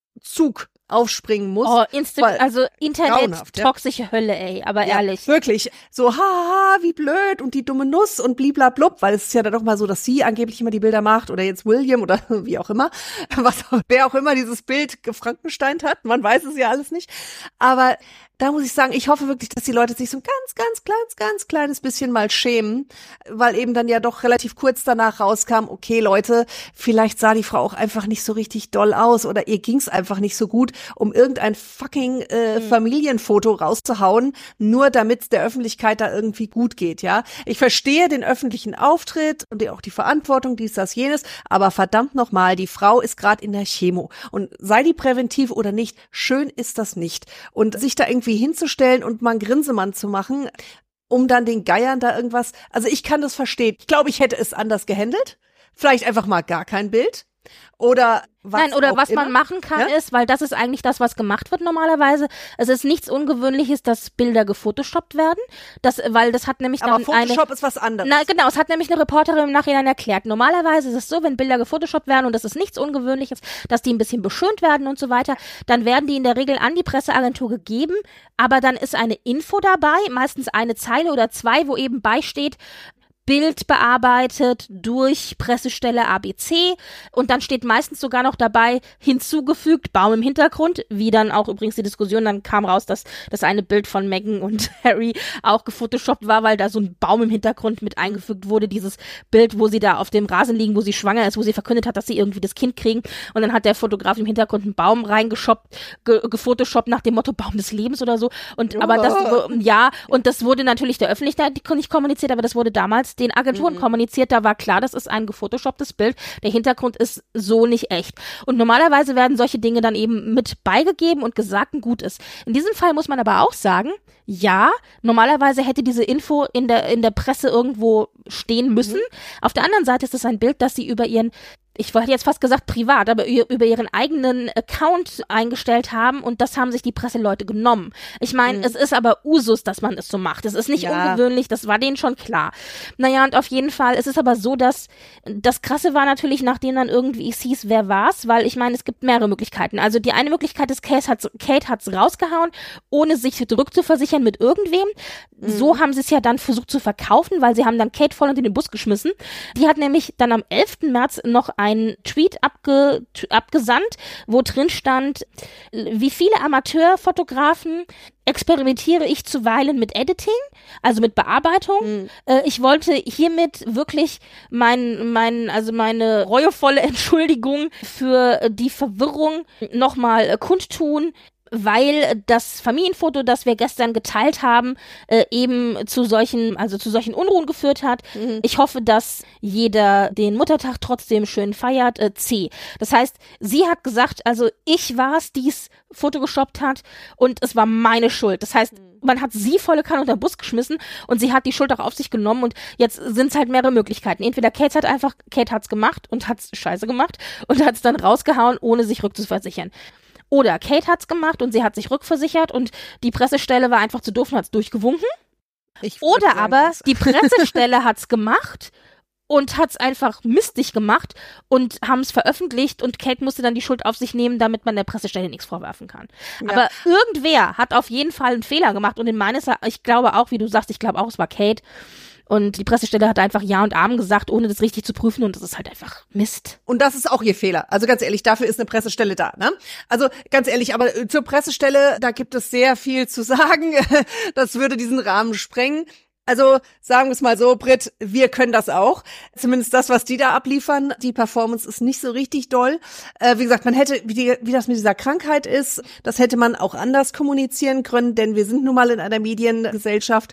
Zug aufspringen muss. Oh, Insta- also Internet, toxische ja. Hölle, ey, aber ja, ehrlich. Wirklich, so haha, wie blöd und die dumme Nuss und bliblablub, weil es ist ja dann doch mal so, dass sie angeblich immer die Bilder macht oder jetzt William oder wie auch immer, was wer auch immer dieses Bild gefrankensteint hat, man weiß es ja alles nicht, aber da muss ich sagen, ich hoffe wirklich, dass die Leute sich so ein ganz, ganz, ganz, ganz kleines bisschen mal schämen, weil eben dann ja doch relativ kurz danach rauskam, okay Leute, vielleicht sah die Frau auch einfach nicht so richtig doll aus oder ihr ging's einfach nicht so gut, um irgendein fucking äh, mhm. Familienfoto rauszuhauen, nur damit der Öffentlichkeit da irgendwie gut geht, ja. Ich verstehe den öffentlichen Auftritt und auch die Verantwortung, dies, das, jenes, aber verdammt nochmal, die Frau ist gerade in der Chemo und sei die präventiv oder nicht, schön ist das nicht. Und sich da irgendwie hinzustellen und mal einen Grinsemann zu machen, um dann den Geiern da irgendwas, also ich kann das verstehen. Ich glaube, ich hätte es anders gehandelt. Vielleicht einfach mal gar kein Bild. Oder was Nein, oder was immer. man machen kann, ja? ist, weil das ist eigentlich das, was gemacht wird normalerweise. Es ist nichts Ungewöhnliches, dass Bilder gefotoshoppt werden. Das, weil das hat nämlich dann Aber Photoshop eine, ist was anderes. Na, genau, es hat nämlich eine Reporterin im Nachhinein erklärt. Normalerweise ist es so, wenn Bilder gefotoshoppt werden und das ist nichts Ungewöhnliches, dass die ein bisschen beschönt werden und so weiter, dann werden die in der Regel an die Presseagentur gegeben, aber dann ist eine Info dabei, meistens eine Zeile oder zwei, wo eben beisteht, Bild bearbeitet durch Pressestelle A B C und dann steht meistens sogar noch dabei hinzugefügt, Baum im Hintergrund, wie dann auch übrigens die Diskussion, dann kam raus, dass das eine Bild von Meghan und Harry auch gefotoshoppt war, weil da so ein Baum im Hintergrund mit eingefügt wurde, dieses Bild, wo sie da auf dem Rasen liegen, wo sie schwanger ist, wo sie verkündet hat, dass sie irgendwie das Kind kriegen und dann hat der Fotograf im Hintergrund einen Baum reingeschoppt, ge- gefotoshoppt nach dem Motto Baum des Lebens oder so und oh. aber das, ja, und das wurde natürlich der Öffentlichkeit nicht kommuniziert, aber das wurde damals den Agenturen mhm. kommuniziert, da war klar, das ist ein gefotoshopptes Bild, der Hintergrund ist so nicht echt. Und normalerweise werden solche Dinge dann eben mit beigegeben und gesagt, und gut ist. In diesem Fall muss man aber auch sagen, ja, normalerweise hätte diese Info in der, in der Presse irgendwo stehen müssen. Mhm. Auf der anderen Seite ist es ein Bild, das sie über ihren ich hätte jetzt fast gesagt privat, aber über ihren eigenen Account eingestellt haben und das haben sich die Presseleute genommen. Ich meine, mhm. es ist aber Usus, dass man es so macht. Es ist nicht ja. ungewöhnlich, das war denen schon klar. Naja, und auf jeden Fall, es ist aber so, dass das Krasse war natürlich, nachdem dann irgendwie es hieß, wer war's, weil ich meine, es gibt mehrere Möglichkeiten. Also die eine Möglichkeit ist, Kate hat's, Kate hat's rausgehauen, ohne sich zurückzuversichern mit irgendwem. Mhm. So haben sie es ja dann versucht zu verkaufen, weil sie haben dann Kate voll unter den Bus geschmissen. Die hat nämlich dann am elften März noch ein einen Tweet abge, abgesandt, wo drin stand, wie viele Amateurfotografen experimentiere ich zuweilen mit Editing, also mit Bearbeitung. Mhm. Äh, ich wollte hiermit wirklich mein, mein, also meine reuevolle Entschuldigung für die Verwirrung nochmal äh, kundtun, weil das Familienfoto, das wir gestern geteilt haben, äh, eben zu solchen, also zu solchen Unruhen geführt hat. Mhm. Ich hoffe, dass jeder den Muttertag trotzdem schön feiert. Äh, C. Das heißt, sie hat gesagt, also ich war es, die es photogeshoppt hat und es war meine Schuld. Das heißt, mhm. man hat sie volle Kanne unter den Bus geschmissen und sie hat die Schuld auch auf sich genommen und jetzt sind es halt mehrere Möglichkeiten. Entweder Kate hat einfach, Kate hat's gemacht und hat's scheiße gemacht und hat's dann rausgehauen, ohne sich rückzuversichern. Oder Kate hat's gemacht und sie hat sich rückversichert und die Pressestelle war einfach zu doof und hat's durchgewunken. Oder sagen, aber die Pressestelle hat's gemacht und hat's einfach mistig gemacht und haben's veröffentlicht und Kate musste dann die Schuld auf sich nehmen, damit man der Pressestelle nichts vorwerfen kann. Ja. Aber irgendwer hat auf jeden Fall einen Fehler gemacht und in meines, ich glaube auch, wie du sagst, ich glaube auch, es war Kate. Und die Pressestelle hat einfach Ja und Amen gesagt, ohne das richtig zu prüfen und das ist halt einfach Mist. Und das ist auch ihr Fehler. Also ganz ehrlich, dafür ist eine Pressestelle da, ne? Also ganz ehrlich, aber zur Pressestelle, da gibt es sehr viel zu sagen. Das würde diesen Rahmen sprengen. Also sagen wir es mal so, Britt, wir können das auch. Zumindest das, was die da abliefern. Die Performance ist nicht so richtig doll. Äh, wie gesagt, man hätte, wie, die, wie das mit dieser Krankheit ist, das hätte man auch anders kommunizieren können, denn wir sind nun mal in einer Mediengesellschaft,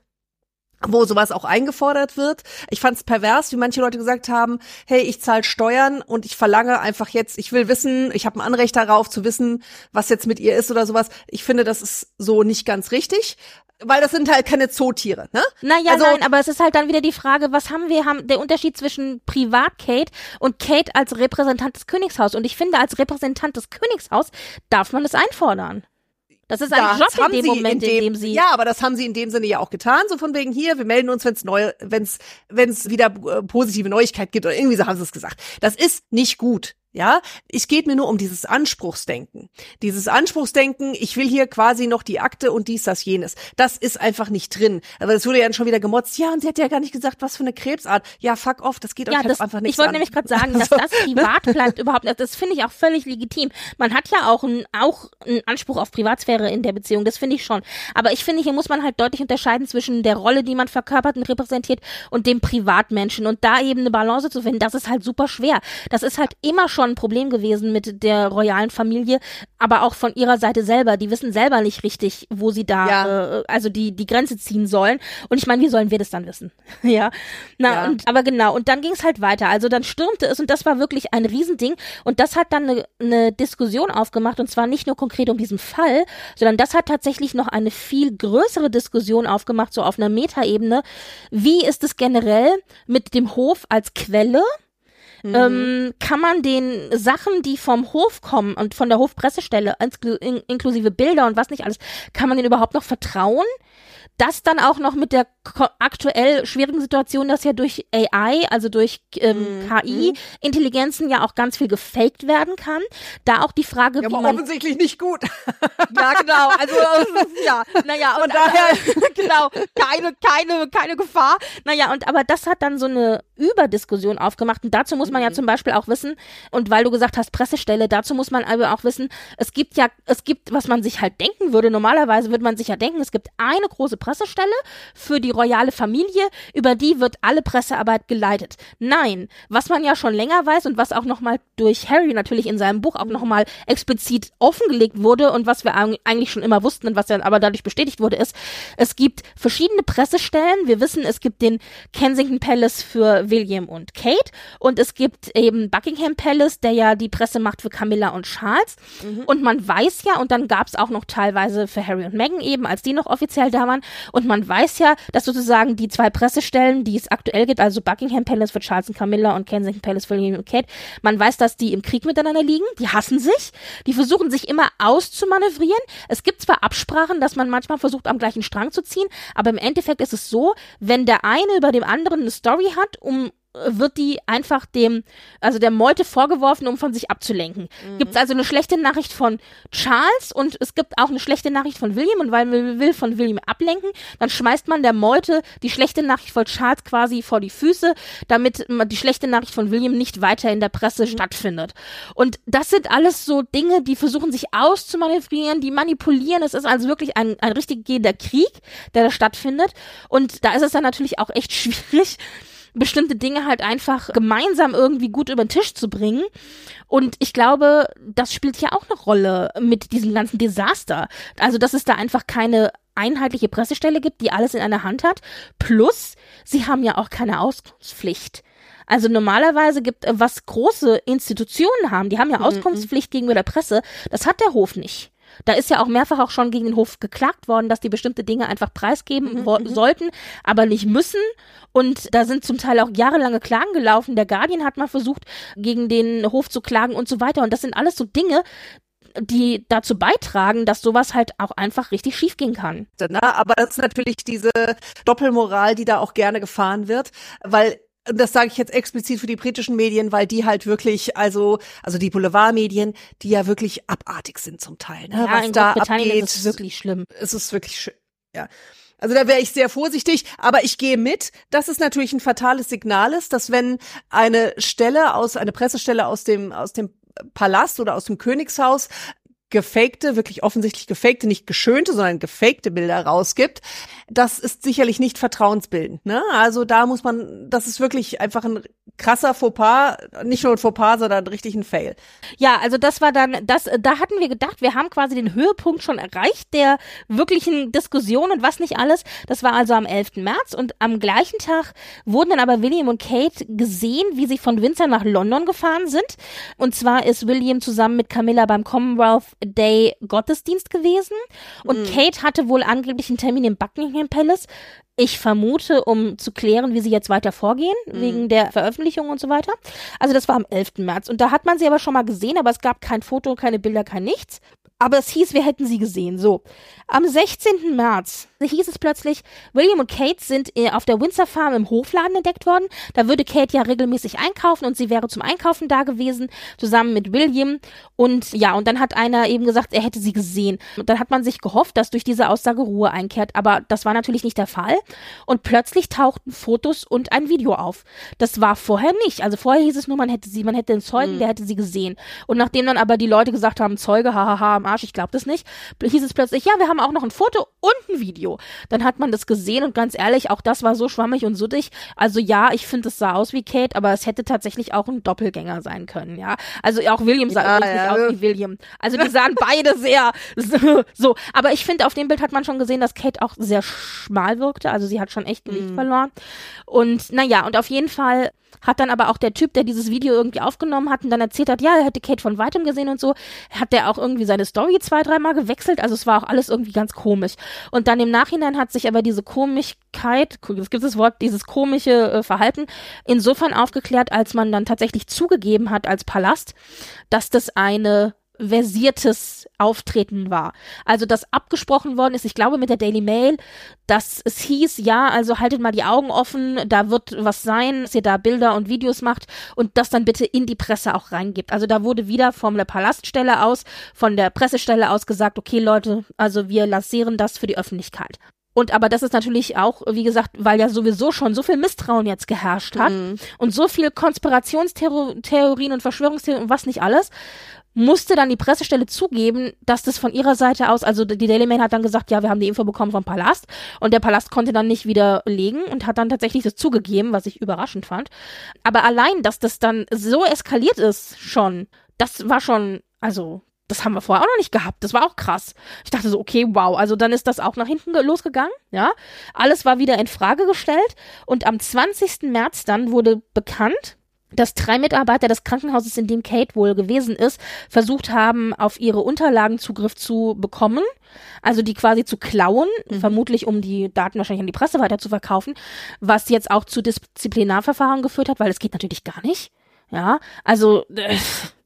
wo sowas auch eingefordert wird. Ich fand es pervers, wie manche Leute gesagt haben, hey, ich zahle Steuern und ich verlange einfach jetzt, ich will wissen, ich habe ein Anrecht darauf zu wissen, was jetzt mit ihr ist oder sowas. Ich finde, das ist so nicht ganz richtig. Weil das sind halt keine Zootiere, ne? Naja, also, nein, aber es ist halt dann wieder die Frage, was haben wir, haben der Unterschied zwischen Privat-Kate und Kate als Repräsentant des Königshaus. Und ich finde, als Repräsentant des Königshaus darf man das einfordern. Das ist ein Job in dem Moment, in dem, in dem sie... Ja, aber das haben sie in dem Sinne ja auch getan, so von wegen hier, wir melden uns, wenn es neu, wenn's, wenn's wieder äh, positive Neuigkeit gibt oder irgendwie so haben sie es gesagt. Das ist nicht gut. Ja, es geht mir nur um dieses Anspruchsdenken. Dieses Anspruchsdenken, ich will hier quasi noch die Akte und dies, das, jenes. Das ist einfach nicht drin. Aber es wurde ja dann schon wieder gemotzt. Ja, und sie hat ja gar nicht gesagt, was für eine Krebsart. Ja, fuck off, das geht ja, euch das, einfach nicht Ich wollte an. nämlich gerade sagen, dass das privat bleibt überhaupt nicht. Das finde ich auch völlig legitim. Man hat ja auch einen auch einen Anspruch auf Privatsphäre in der Beziehung. Das finde ich schon. Aber ich finde, hier muss man halt deutlich unterscheiden zwischen der Rolle, die man verkörpert und repräsentiert und dem Privatmenschen. Und da eben eine Balance zu finden, das ist halt super schwer. Das ist halt immer schon ein Problem gewesen mit der royalen Familie, aber auch von ihrer Seite selber. Die wissen selber nicht richtig, wo sie da, ja. äh, also die die Grenze ziehen sollen. Und ich meine, wie sollen wir das dann wissen? ja, na ja. Und aber genau. Und dann ging es halt weiter. Also dann stürmte es und das war wirklich ein Riesending. Und das hat dann eine ne Diskussion aufgemacht und zwar nicht nur konkret um diesen Fall, sondern das hat tatsächlich noch eine viel größere Diskussion aufgemacht, so auf einer Metaebene. Wie ist es generell mit dem Hof als Quelle? Mhm. Ähm, kann man den Sachen, die vom Hof kommen und von der Hofpressestelle, in, inklusive Bilder und was nicht alles, kann man denen überhaupt noch vertrauen? Das dann auch noch mit der aktuell schwierigen Situation, dass ja durch A I, also durch ähm, mm, K I-Intelligenzen mm. ja auch ganz viel gefaked werden kann. Da auch die Frage, ja, wie aber man... offensichtlich nicht gut. ja, genau. Also, ja, naja. Und, und daher, genau, keine, keine, keine Gefahr. Naja, und aber das hat dann so eine Überdiskussion aufgemacht. Und dazu muss man mm. ja zum Beispiel auch wissen, und weil du gesagt hast, Pressestelle, dazu muss man aber auch wissen, es gibt ja, es gibt, was man sich halt denken würde, normalerweise würde man sich ja denken, es gibt eine große Pressestelle für die royale Familie, über die wird alle Pressearbeit geleitet. Nein, was man ja schon länger weiß und was auch nochmal durch Harry natürlich in seinem Buch auch nochmal explizit offengelegt wurde und was wir eigentlich schon immer wussten und was dann aber dadurch bestätigt wurde, ist, es gibt verschiedene Pressestellen. Wir wissen, es gibt den Kensington Palace für William und Kate und es gibt eben Buckingham Palace, der ja die Presse macht für Camilla und Charles. Mhm. Und man weiß ja, und dann gab es auch noch teilweise für Harry und Meghan eben, als die noch offiziell da waren, und man weiß ja, dass sozusagen die zwei Pressestellen, die es aktuell gibt, also Buckingham Palace für Charles und Camilla und Kensington Palace für William und Kate, man weiß, dass die im Krieg miteinander liegen, die hassen sich, die versuchen sich immer auszumanövrieren. Es gibt zwar Absprachen, dass man manchmal versucht, am gleichen Strang zu ziehen, aber im Endeffekt ist es so, wenn der eine über dem anderen eine Story hat, um wird die einfach dem, also der Meute vorgeworfen, um von sich abzulenken. Mhm. Gibt es also eine schlechte Nachricht von Charles und es gibt auch eine schlechte Nachricht von William und weil man will von William ablenken, dann schmeißt man der Meute die schlechte Nachricht von Charles quasi vor die Füße, damit die schlechte Nachricht von William nicht weiter in der Presse mhm. stattfindet. Und das sind alles so Dinge, die versuchen sich auszumanövrieren, die manipulieren. Es ist also wirklich ein, ein richtig gehender Krieg, der da stattfindet. Und da ist es dann natürlich auch echt schwierig, bestimmte Dinge halt einfach gemeinsam irgendwie gut über den Tisch zu bringen. Und ich glaube, das spielt ja auch eine Rolle mit diesem ganzen Desaster. Also, dass es da einfach keine einheitliche Pressestelle gibt, die alles in einer Hand hat. Plus, sie haben ja auch keine Auskunftspflicht. Also normalerweise gibt, was große Institutionen haben, die haben ja Auskunftspflicht mhm. gegenüber der Presse. Das hat der Hof nicht. Da ist ja auch mehrfach auch schon gegen den Hof geklagt worden, dass die bestimmte Dinge einfach preisgeben mhm, wo- sollten, aber nicht müssen. Und da sind zum Teil auch jahrelange Klagen gelaufen. Der Guardian hat mal versucht, gegen den Hof zu klagen und so weiter. Und das sind alles so Dinge, die dazu beitragen, dass sowas halt auch einfach richtig schief gehen kann. Aber das ist natürlich diese Doppelmoral, die da auch gerne gefahren wird, weil das sage ich jetzt explizit für die britischen Medien, weil die halt wirklich, also also die Boulevardmedien, die ja wirklich abartig sind zum Teil. Ne? Ja, was in da Großbritannien abgeht, ist es wirklich schlimm. Es ist wirklich schön, ja. Also da wäre ich sehr vorsichtig, aber ich gehe mit, dass es natürlich ein fatales Signal ist, dass wenn eine Stelle aus, eine Pressestelle aus dem, aus dem Palast oder aus dem Königshaus gefakte, wirklich offensichtlich gefakte, nicht geschönte, sondern gefakte Bilder rausgibt, das ist sicherlich nicht vertrauensbildend, ne? Also da muss man, das ist wirklich einfach ein krasser Fauxpas, nicht nur ein Fauxpas, sondern richtig ein Fail. Ja, also das war dann, das, da hatten wir gedacht, wir haben quasi den Höhepunkt schon erreicht der wirklichen Diskussion und was nicht alles. Das war also am elften März und am gleichen Tag wurden dann aber William und Kate gesehen, wie sie von Windsor nach London gefahren sind. Und zwar ist William zusammen mit Camilla beim Commonwealth Day Gottesdienst gewesen und mhm. Kate hatte wohl angeblich einen Termin im Buckingham Palace. Ich vermute, um zu klären, wie sie jetzt weiter vorgehen, mhm. wegen der Veröffentlichung und so weiter. Also das war am elften März. Und da hat man sie aber schon mal gesehen, aber es gab kein Foto, keine Bilder, kein nichts. Aber es hieß, wir hätten sie gesehen. So, am sechzehnten März hieß es plötzlich, William und Kate sind auf der Windsor Farm im Hofladen entdeckt worden. Da würde Kate ja regelmäßig einkaufen und sie wäre zum Einkaufen da gewesen, zusammen mit William. Und ja, und dann hat einer eben gesagt, er hätte sie gesehen. Und dann hat man sich gehofft, dass durch diese Aussage Ruhe einkehrt. Aber das war natürlich nicht der Fall. Und plötzlich tauchten Fotos und ein Video auf. Das war vorher nicht. Also vorher hieß es nur, man hätte sie, man hätte den Zeugen, mhm. der hätte sie gesehen. Und nachdem dann aber die Leute gesagt haben, Zeuge, hahaha, am Arsch, ich glaube das nicht, hieß es plötzlich, ja, wir haben auch noch ein Foto und ein Video. Dann hat man das gesehen und ganz ehrlich, auch das war so schwammig und suttig. Also ja, ich finde, es sah aus wie Kate, aber es hätte tatsächlich auch ein Doppelgänger sein können, ja. Also auch William sah ja, übrigens ja. nicht aus wie William. Also die sahen beide sehr so, so. Aber ich finde, auf dem Bild hat man schon gesehen, dass Kate auch sehr schmal wirkte. Also sie hat schon echt Gewicht mhm. verloren. Und naja, und auf jeden Fall hat dann aber auch der Typ, der dieses Video irgendwie aufgenommen hat und dann erzählt hat, ja, er hätte Kate von Weitem gesehen und so, hat der auch irgendwie seine Story zwei, dreimal gewechselt, also es war auch alles irgendwie ganz komisch. Und dann im Nachhinein hat sich aber diese Komischkeit, es gibt das Wort, dieses komische äh, Verhalten insofern aufgeklärt, als man dann tatsächlich zugegeben hat als Palast, dass das eine versiertes Auftreten war. Also, dass abgesprochen worden ist, ich glaube mit der Daily Mail, dass es hieß, ja, also haltet mal die Augen offen, da wird was sein, dass ihr da Bilder und Videos macht und das dann bitte in die Presse auch reingibt. Also da wurde wieder von der Palaststelle aus, von der Pressestelle aus gesagt, okay Leute, also wir lancieren das für die Öffentlichkeit. Und aber das ist natürlich auch, wie gesagt, weil ja sowieso schon so viel Misstrauen jetzt geherrscht hat mhm. und so viel Konspirationstheorien und Verschwörungstheorien und was nicht alles, musste dann die Pressestelle zugeben, dass das von ihrer Seite aus, also die Daily Mail hat dann gesagt, ja, wir haben die Info bekommen vom Palast und der Palast konnte dann nicht widerlegen und hat dann tatsächlich das zugegeben, was ich überraschend fand. Aber allein, dass das dann so eskaliert ist schon, das war schon, also das haben wir vorher auch noch nicht gehabt. Das war auch krass. Ich dachte so, okay, wow. Also dann ist das auch nach hinten losgegangen, ja. Alles war wieder in Frage gestellt und am zwanzigsten März dann wurde bekannt, dass drei Mitarbeiter des Krankenhauses, in dem Kate wohl gewesen ist, versucht haben, auf ihre Unterlagen Zugriff zu bekommen, also die quasi zu klauen, mhm. vermutlich um die Daten wahrscheinlich an die Presse weiter zu verkaufen, was jetzt auch zu Disziplinarverfahren geführt hat, weil es geht natürlich gar nicht, ja, also äh,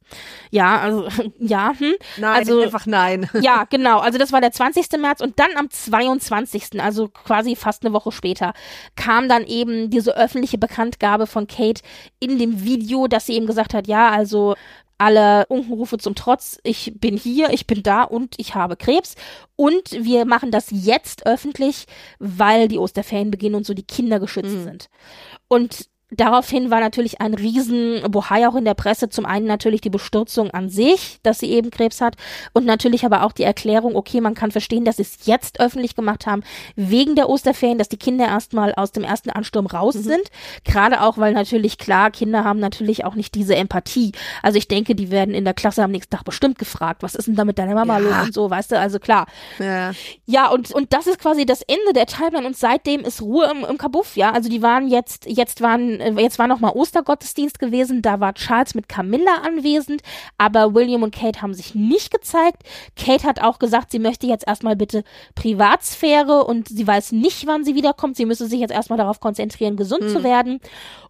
ja, also, ja, hm. Nein, also, einfach nein. Ja, genau, also das war der zwanzigsten März und dann am zweiundzwanzigsten, also quasi fast eine Woche später, kam dann eben diese öffentliche Bekanntgabe von Kate in dem Video, dass sie eben gesagt hat, ja, also alle Unkenrufe zum Trotz, ich bin hier, ich bin da und ich habe Krebs und wir machen das jetzt öffentlich, weil die Osterferien beginnen und so die Kinder geschützt mhm. sind. Und daraufhin war natürlich ein riesen Bohai auch in der Presse. Zum einen natürlich die Bestürzung an sich, dass sie eben Krebs hat und natürlich aber auch die Erklärung, okay, man kann verstehen, dass sie es jetzt öffentlich gemacht haben, wegen der Osterferien, dass die Kinder erstmal aus dem ersten Ansturm raus mhm. sind. Gerade auch, weil natürlich klar, Kinder haben natürlich auch nicht diese Empathie. Also ich denke, die werden in der Klasse am nächsten Tag bestimmt gefragt, was ist denn da mit deiner Mama los ja. und so, weißt du, also klar. Ja, ja und und das ist quasi das Ende der Timeline und seitdem ist Ruhe im, im Kabuff, ja. Also die waren jetzt, jetzt waren Jetzt war noch mal Ostergottesdienst gewesen, da war Charles mit Camilla anwesend, aber William und Kate haben sich nicht gezeigt. Kate hat auch gesagt, sie möchte jetzt erstmal bitte Privatsphäre und sie weiß nicht, wann sie wiederkommt. Sie müsse sich jetzt erstmal darauf konzentrieren, gesund mhm. zu werden.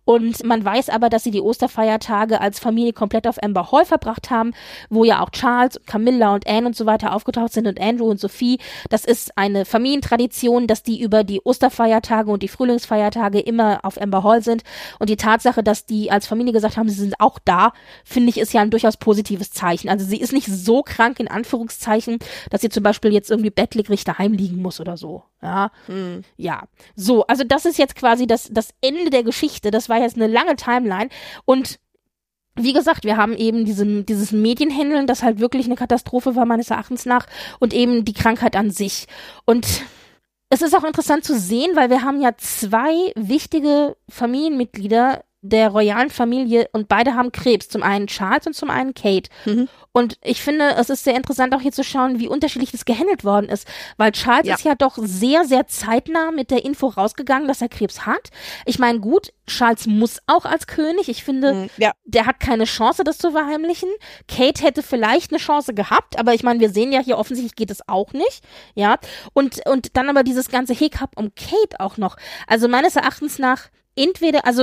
Und man weiß aber, dass sie die Osterfeiertage als Familie komplett auf Amber Hall verbracht haben, wo ja auch Charles, Camilla und Anne und so weiter aufgetaucht sind und Andrew und Sophie. Das ist eine Familientradition, dass die über die Osterfeiertage und die Frühlingsfeiertage immer auf Amber Hall sind. Und die Tatsache, dass die als Familie gesagt haben, sie sind auch da, finde ich, ist ja ein durchaus positives Zeichen. Also sie ist nicht so krank, in Anführungszeichen, dass sie zum Beispiel jetzt irgendwie bettlägerig daheim liegen muss oder so. Ja, hm. ja. So, also das ist jetzt quasi das, das Ende der Geschichte. Das war jetzt eine lange Timeline und wie gesagt, wir haben eben diesen, dieses Medienhändeln, das halt wirklich eine Katastrophe war, meines Erachtens nach, und eben die Krankheit an sich. Und es ist auch interessant zu sehen, weil wir haben ja zwei wichtige Familienmitglieder der royalen Familie und beide haben Krebs. Zum einen Charles und zum einen Kate. Mhm. Und ich finde, es ist sehr interessant auch hier zu schauen, wie unterschiedlich das gehandelt worden ist. Weil Charles ja. ist ja doch sehr, sehr zeitnah mit der Info rausgegangen, dass er Krebs hat. Ich meine, gut, Charles muss auch als König. Ich finde, mhm. ja. der hat keine Chance, das zu verheimlichen. Kate hätte vielleicht eine Chance gehabt, aber ich meine, wir sehen ja hier, offensichtlich geht es auch nicht. Ja. Und, und dann aber dieses ganze Hickhack um Kate auch noch. Also meines Erachtens nach entweder, also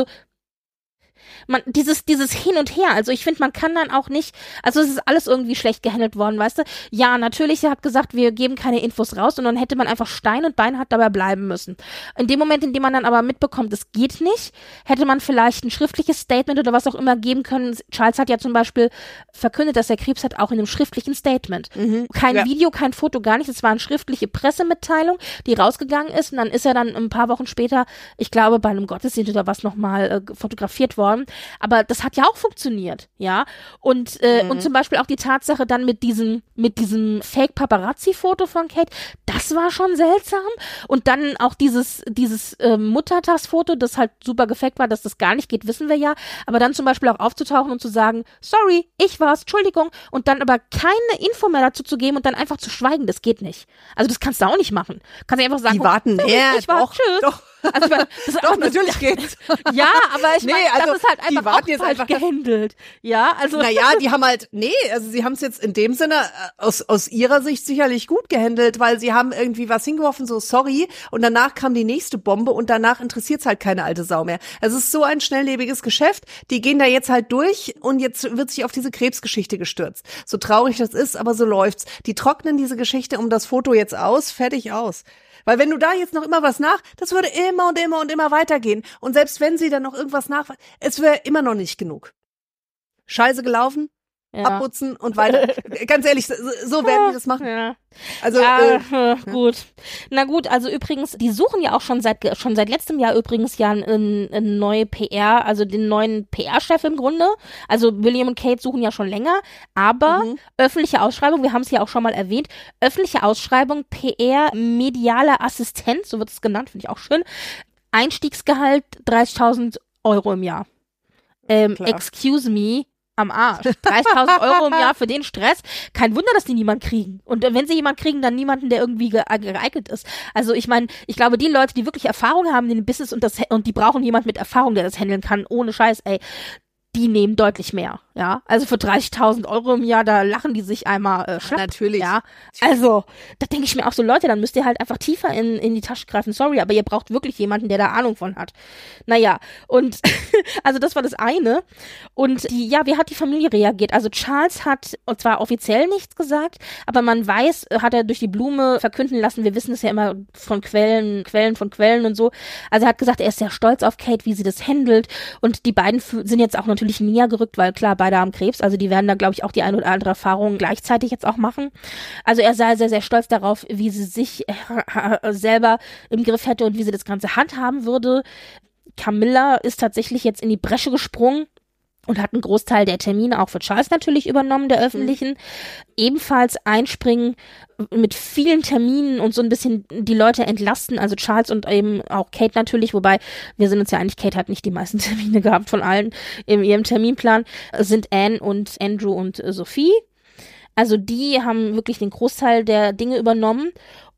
Man, dieses, dieses Hin und Her, also ich finde, man kann dann auch nicht, also es ist alles irgendwie schlecht gehandelt worden, weißt du? Ja, natürlich, sie hat gesagt, wir geben keine Infos raus und dann hätte man einfach Stein und Bein hat dabei bleiben müssen. In dem Moment, in dem man dann aber mitbekommt, es geht nicht, hätte man vielleicht ein schriftliches Statement oder was auch immer geben können. Charles hat ja zum Beispiel verkündet, dass er Krebs hat, auch in einem schriftlichen Statement. Mhm, kein ja. Video, kein Foto, gar nichts, es war eine schriftliche Pressemitteilung, die rausgegangen ist und dann ist er dann ein paar Wochen später, ich glaube, bei einem Gottesdienst oder was nochmal äh, fotografiert worden. Aber das hat ja auch funktioniert, ja. Und äh, mhm. und zum Beispiel auch die Tatsache dann mit diesem mit diesem Fake-Paparazzi-Foto von Kate, das war schon seltsam. Und dann auch dieses dieses äh, Muttertagsfoto, das halt super gefaked war, dass das gar nicht geht, wissen wir ja. Aber dann zum Beispiel auch aufzutauchen und zu sagen, sorry, ich war's, Entschuldigung, und dann aber keine Info mehr dazu zu geben und dann einfach zu schweigen, das geht nicht. Also das kannst du auch nicht machen. Kannst du einfach sagen, die warten sorry, mehr, ich war, doch, tschüss. Doch. Also, ich mein, das ist Doch, auch, natürlich geht's. Ja, aber ich meine, nee, also, das ist halt einfach auch jetzt falsch einfach gehandelt. Ja, also. Naja, die haben halt, nee, also sie haben es jetzt in dem Sinne aus aus ihrer Sicht sicherlich gut gehandelt, weil sie haben irgendwie was hingeworfen, so sorry, und danach kam die nächste Bombe und danach interessiert's halt keine alte Sau mehr. Es ist so ein schnelllebiges Geschäft, die gehen da jetzt halt durch und jetzt wird sich auf diese Krebsgeschichte gestürzt. So traurig das ist, aber so läuft's. Die trocknen diese Geschichte um das Foto jetzt aus, fertig aus. Weil wenn du da jetzt noch immer was nach, das würde immer und immer und immer weitergehen. Und selbst wenn sie dann noch irgendwas nach, es wäre immer noch nicht genug. Scheiße gelaufen, ja. abputzen und weiter. Ganz ehrlich, so, so werden die das machen. Ja. Also ja, äh, gut. Na gut, also übrigens, die suchen ja auch schon seit schon seit letztem Jahr übrigens ja eine ein neue P R, also den neuen P R-Chef im Grunde. Also William und Kate suchen ja schon länger, aber mhm. öffentliche Ausschreibung, wir haben es ja auch schon mal erwähnt, öffentliche Ausschreibung, P R, medialer Assistent, so wird es genannt, finde ich auch schön. Einstiegsgehalt dreißigtausend Euro im Jahr. Ähm, excuse me, am Arsch. dreißigtausend Euro im Jahr für den Stress. Kein Wunder, dass die niemand kriegen. Und wenn sie jemanden kriegen, dann niemanden, der irgendwie geeignet ist. Also ich meine, ich glaube, die Leute, die wirklich Erfahrung haben in dem Business und das und die brauchen jemanden mit Erfahrung, der das handeln kann, ohne Scheiß, ey, die nehmen deutlich mehr, ja. Also für dreißigtausend Euro im Jahr, da lachen die sich einmal äh, schlapp. Natürlich. Ja. Also, da denke ich mir auch so, Leute, dann müsst ihr halt einfach tiefer in, in die Tasche greifen. Sorry, aber ihr braucht wirklich jemanden, der da Ahnung von hat. Naja, und also das war das eine. Und die, ja, wie hat die Familie reagiert? Also Charles hat, und zwar offiziell nichts gesagt, aber man weiß, hat er durch die Blume verkünden lassen, wir wissen es ja immer von Quellen, Quellen von Quellen und so. Also er hat gesagt, er ist sehr stolz auf Kate, wie sie das handelt. Und die beiden sind jetzt auch natürlich näher gerückt, weil klar, beide haben Krebs, also die werden da, glaube ich, auch die ein oder andere Erfahrung gleichzeitig jetzt auch machen. Also er sei sehr, sehr stolz darauf, wie sie sich äh, selber im Griff hätte und wie sie das Ganze handhaben würde. Camilla ist tatsächlich jetzt in die Bresche gesprungen und hat einen Großteil der Termine auch für Charles natürlich übernommen, der öffentlichen. Mhm. Ebenfalls einspringen mit vielen Terminen und so ein bisschen die Leute entlasten, also Charles und eben auch Kate natürlich, wobei wir sind uns ja einig, Kate hat nicht die meisten Termine gehabt von allen in ihrem Terminplan, sind Anne und Andrew und Sophie. Also die haben wirklich den Großteil der Dinge übernommen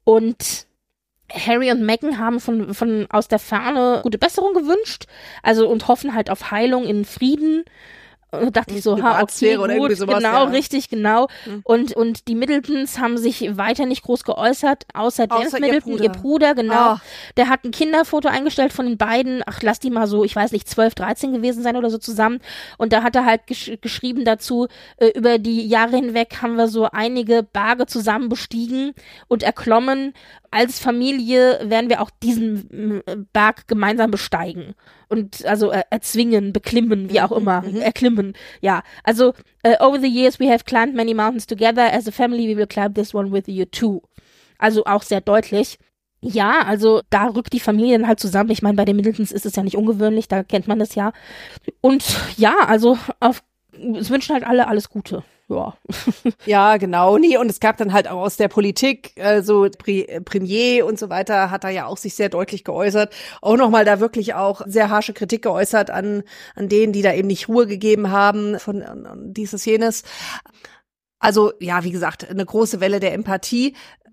und Harry und Meghan haben von, von aus der Ferne gute Besserung gewünscht, also und hoffen halt auf Heilung in Frieden. Und da dachte ich so, ha, okay, gut, oder sowas, genau, ja. richtig, genau. Mhm. Und und die Middletons haben sich weiter nicht groß geäußert, außer James außer Middleton, ihr Bruder. ihr Bruder, genau. Oh. Der hat ein Kinderfoto eingestellt von den beiden, ach, lass die mal so, ich weiß nicht, zwölf, dreizehn gewesen sein oder so zusammen. Und da hat er halt gesch- geschrieben dazu, äh, über die Jahre hinweg haben wir so einige Berge zusammen bestiegen und erklommen. Als Familie werden wir auch diesen Berg gemeinsam besteigen und also äh, erzwingen, beklimmen, wie auch immer, mhm. erklimmen. Ja, also uh, over the years we have climbed many mountains together. As a family we will climb this one with you too. Also auch sehr deutlich. Ja, also da rückt die Familie dann halt zusammen. Ich meine, bei den Middletons ist es ja nicht ungewöhnlich, da kennt man das ja. Und ja, also auf, es wünschen halt alle alles Gute. Ja. Ja, genau. Nee, und es gab dann halt auch aus der Politik, also Pri- Premier und so weiter, hat er ja auch sich sehr deutlich geäußert. Auch nochmal da wirklich auch sehr harsche Kritik geäußert an an denen, die da eben nicht Ruhe gegeben haben von an dieses, jenes. Also, ja, wie gesagt, eine große Welle der Empathie.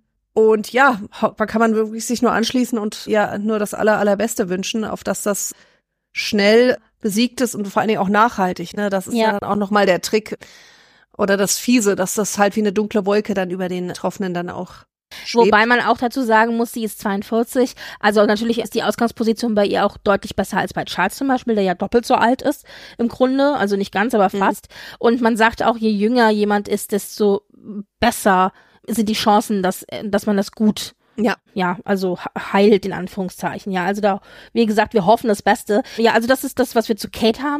Und ja, da kann man wirklich sich nur anschließen und ja, nur das aller, allerbeste wünschen, auf dass das schnell besiegt ist und vor allen Dingen auch nachhaltig, ne? Das ist ja, ja dann auch nochmal der Trick. Oder das Fiese, dass das halt wie eine dunkle Wolke dann über den Betroffenen dann auch schwebt. Wobei man auch dazu sagen muss, sie ist zweiundvierzig. Also natürlich ist die Ausgangsposition bei ihr auch deutlich besser als bei Charles zum Beispiel, der ja doppelt so alt ist im Grunde. Also nicht ganz, aber fast. Mhm. Und man sagt auch, je jünger jemand ist, desto besser sind die Chancen, dass, dass man das gut Ja, ja, also heilt in Anführungszeichen. Ja, also da, wie gesagt, wir hoffen das Beste. Ja, also das ist das, was wir zu Kate haben.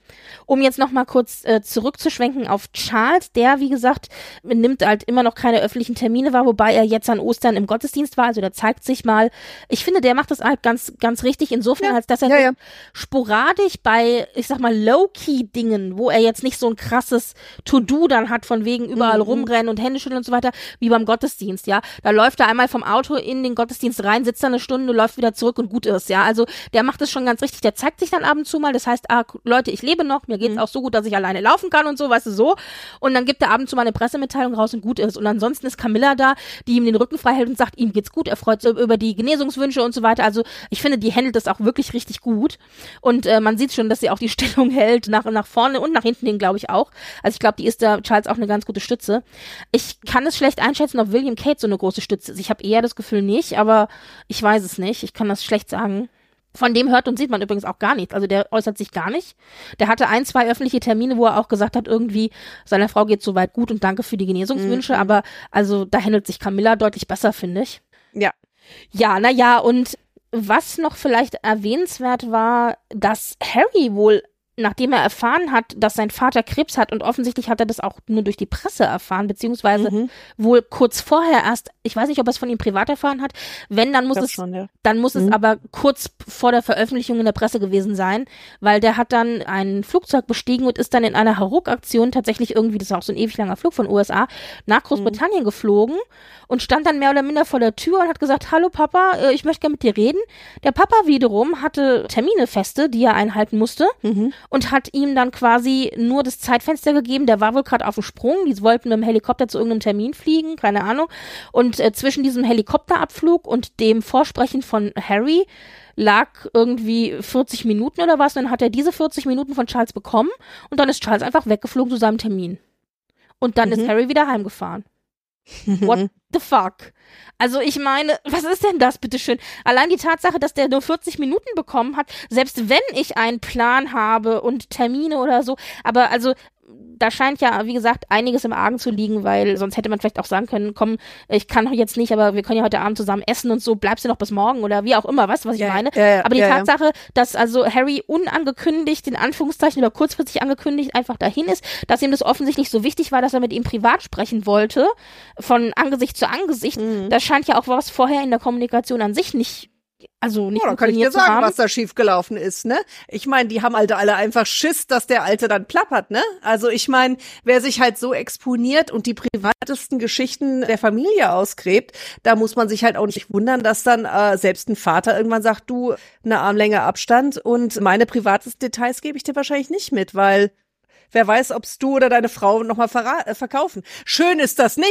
Um jetzt noch mal kurz äh, zurückzuschwenken auf Charles, der, wie gesagt, nimmt halt immer noch keine öffentlichen Termine wahr, wobei er jetzt an Ostern im Gottesdienst war, also der zeigt sich mal. Ich finde, der macht das halt ganz ganz richtig, insofern, ja, als dass er ja, ja. sporadisch bei, ich sag mal, Low-Key-Dingen, wo er jetzt nicht so ein krasses To-Do dann hat, von wegen überall mhm. rumrennen und Hände schütteln und so weiter, wie beim Gottesdienst, ja. Da läuft er einmal vom Auto in den Gottesdienst rein, sitzt da eine Stunde, läuft wieder zurück und gut ist, ja. Also der macht das schon ganz richtig, der zeigt sich dann ab und zu mal, das heißt, ah, Leute, ich lebe noch, mir geht's auch so gut, dass ich alleine laufen kann und so, weißt du, so. Und dann gibt er ab und zu mal eine Pressemitteilung raus und gut ist. Und ansonsten ist Camilla da, die ihm den Rücken frei hält und sagt, ihm geht's gut, er freut sich über die Genesungswünsche und so weiter. Also ich finde, die handelt das auch wirklich richtig gut. Und äh, man sieht schon, dass sie auch die Stellung hält, nach, nach vorne und nach hinten hin, glaube ich auch. Also ich glaube, die ist da Charles auch eine ganz gute Stütze. Ich kann es schlecht einschätzen, ob William Kate so eine große Stütze ist. Ich habe eher das Gefühl nicht, aber ich weiß es nicht. Ich kann das schlecht sagen. Von dem hört und sieht man übrigens auch gar nichts. Also der äußert sich gar nicht. Der hatte ein, zwei öffentliche Termine, wo er auch gesagt hat, irgendwie, seiner Frau geht soweit gut und danke für die Genesungswünsche. Mhm. Aber also da handelt sich Camilla deutlich besser, finde ich. Ja. Ja, na ja, und was noch vielleicht erwähnenswert war, dass Harry wohl, nachdem er erfahren hat, dass sein Vater Krebs hat, und offensichtlich hat er das auch nur durch die Presse erfahren, beziehungsweise mhm. wohl kurz vorher erst, ich weiß nicht, ob er es von ihm privat erfahren hat, wenn, dann muss es, schon, ja. dann muss mhm. es aber kurz vor der Veröffentlichung in der Presse gewesen sein, weil der hat dann ein Flugzeug bestiegen und ist dann in einer Hauruck-Aktion tatsächlich irgendwie, das ist auch so ein ewig langer Flug von U S A, nach Großbritannien mhm. geflogen und stand dann mehr oder minder vor der Tür und hat gesagt, hallo Papa, ich möchte gerne mit dir reden. Der Papa wiederum hatte Termine feste, die er einhalten musste. Mhm. Und hat ihm dann quasi nur das Zeitfenster gegeben. Der war wohl gerade auf dem Sprung. Die wollten mit dem Helikopter zu irgendeinem Termin fliegen, keine Ahnung. Und äh, zwischen diesem Helikopterabflug und dem Vorsprechen von Harry lag irgendwie vierzig Minuten oder was. Und dann hat er diese vierzig Minuten von Charles bekommen. Und dann ist Charles einfach weggeflogen zu seinem Termin. Und dann mhm. ist Harry wieder heimgefahren. What the fuck? Also ich meine, was ist denn das, bitteschön? Allein die Tatsache, dass der nur vierzig Minuten bekommen hat, selbst wenn ich einen Plan habe und Termine oder so, aber also da scheint ja, wie gesagt, einiges im Argen zu liegen, weil sonst hätte man vielleicht auch sagen können, komm, ich kann jetzt nicht, aber wir können ja heute Abend zusammen essen und so, bleibst du noch bis morgen oder wie auch immer, weißt du, was ich ja, meine? Ja, ja, aber die ja, Tatsache, ja. dass also Harry unangekündigt, in Anführungszeichen oder kurzfristig angekündigt, einfach dahin ist, dass ihm das offensichtlich so wichtig war, dass er mit ihm privat sprechen wollte, von Angesicht zu Angesicht, mhm. das scheint ja auch was vorher in der Kommunikation an sich nicht Also nicht oh, dann kann ich dir sagen, haben. was da schiefgelaufen ist, ne? Ich meine, die haben halt alle einfach Schiss, dass der Alte dann plappert, ne? Also ich meine, wer sich halt so exponiert und die privatesten Geschichten der Familie ausgräbt, da muss man sich halt auch nicht wundern, dass dann äh, selbst ein Vater irgendwann sagt, du, eine Armlänge Abstand und meine privatesten Details gebe ich dir wahrscheinlich nicht mit, weil wer weiß, ob's du oder deine Frau nochmal verra- äh, verkaufen. Schön ist das nicht.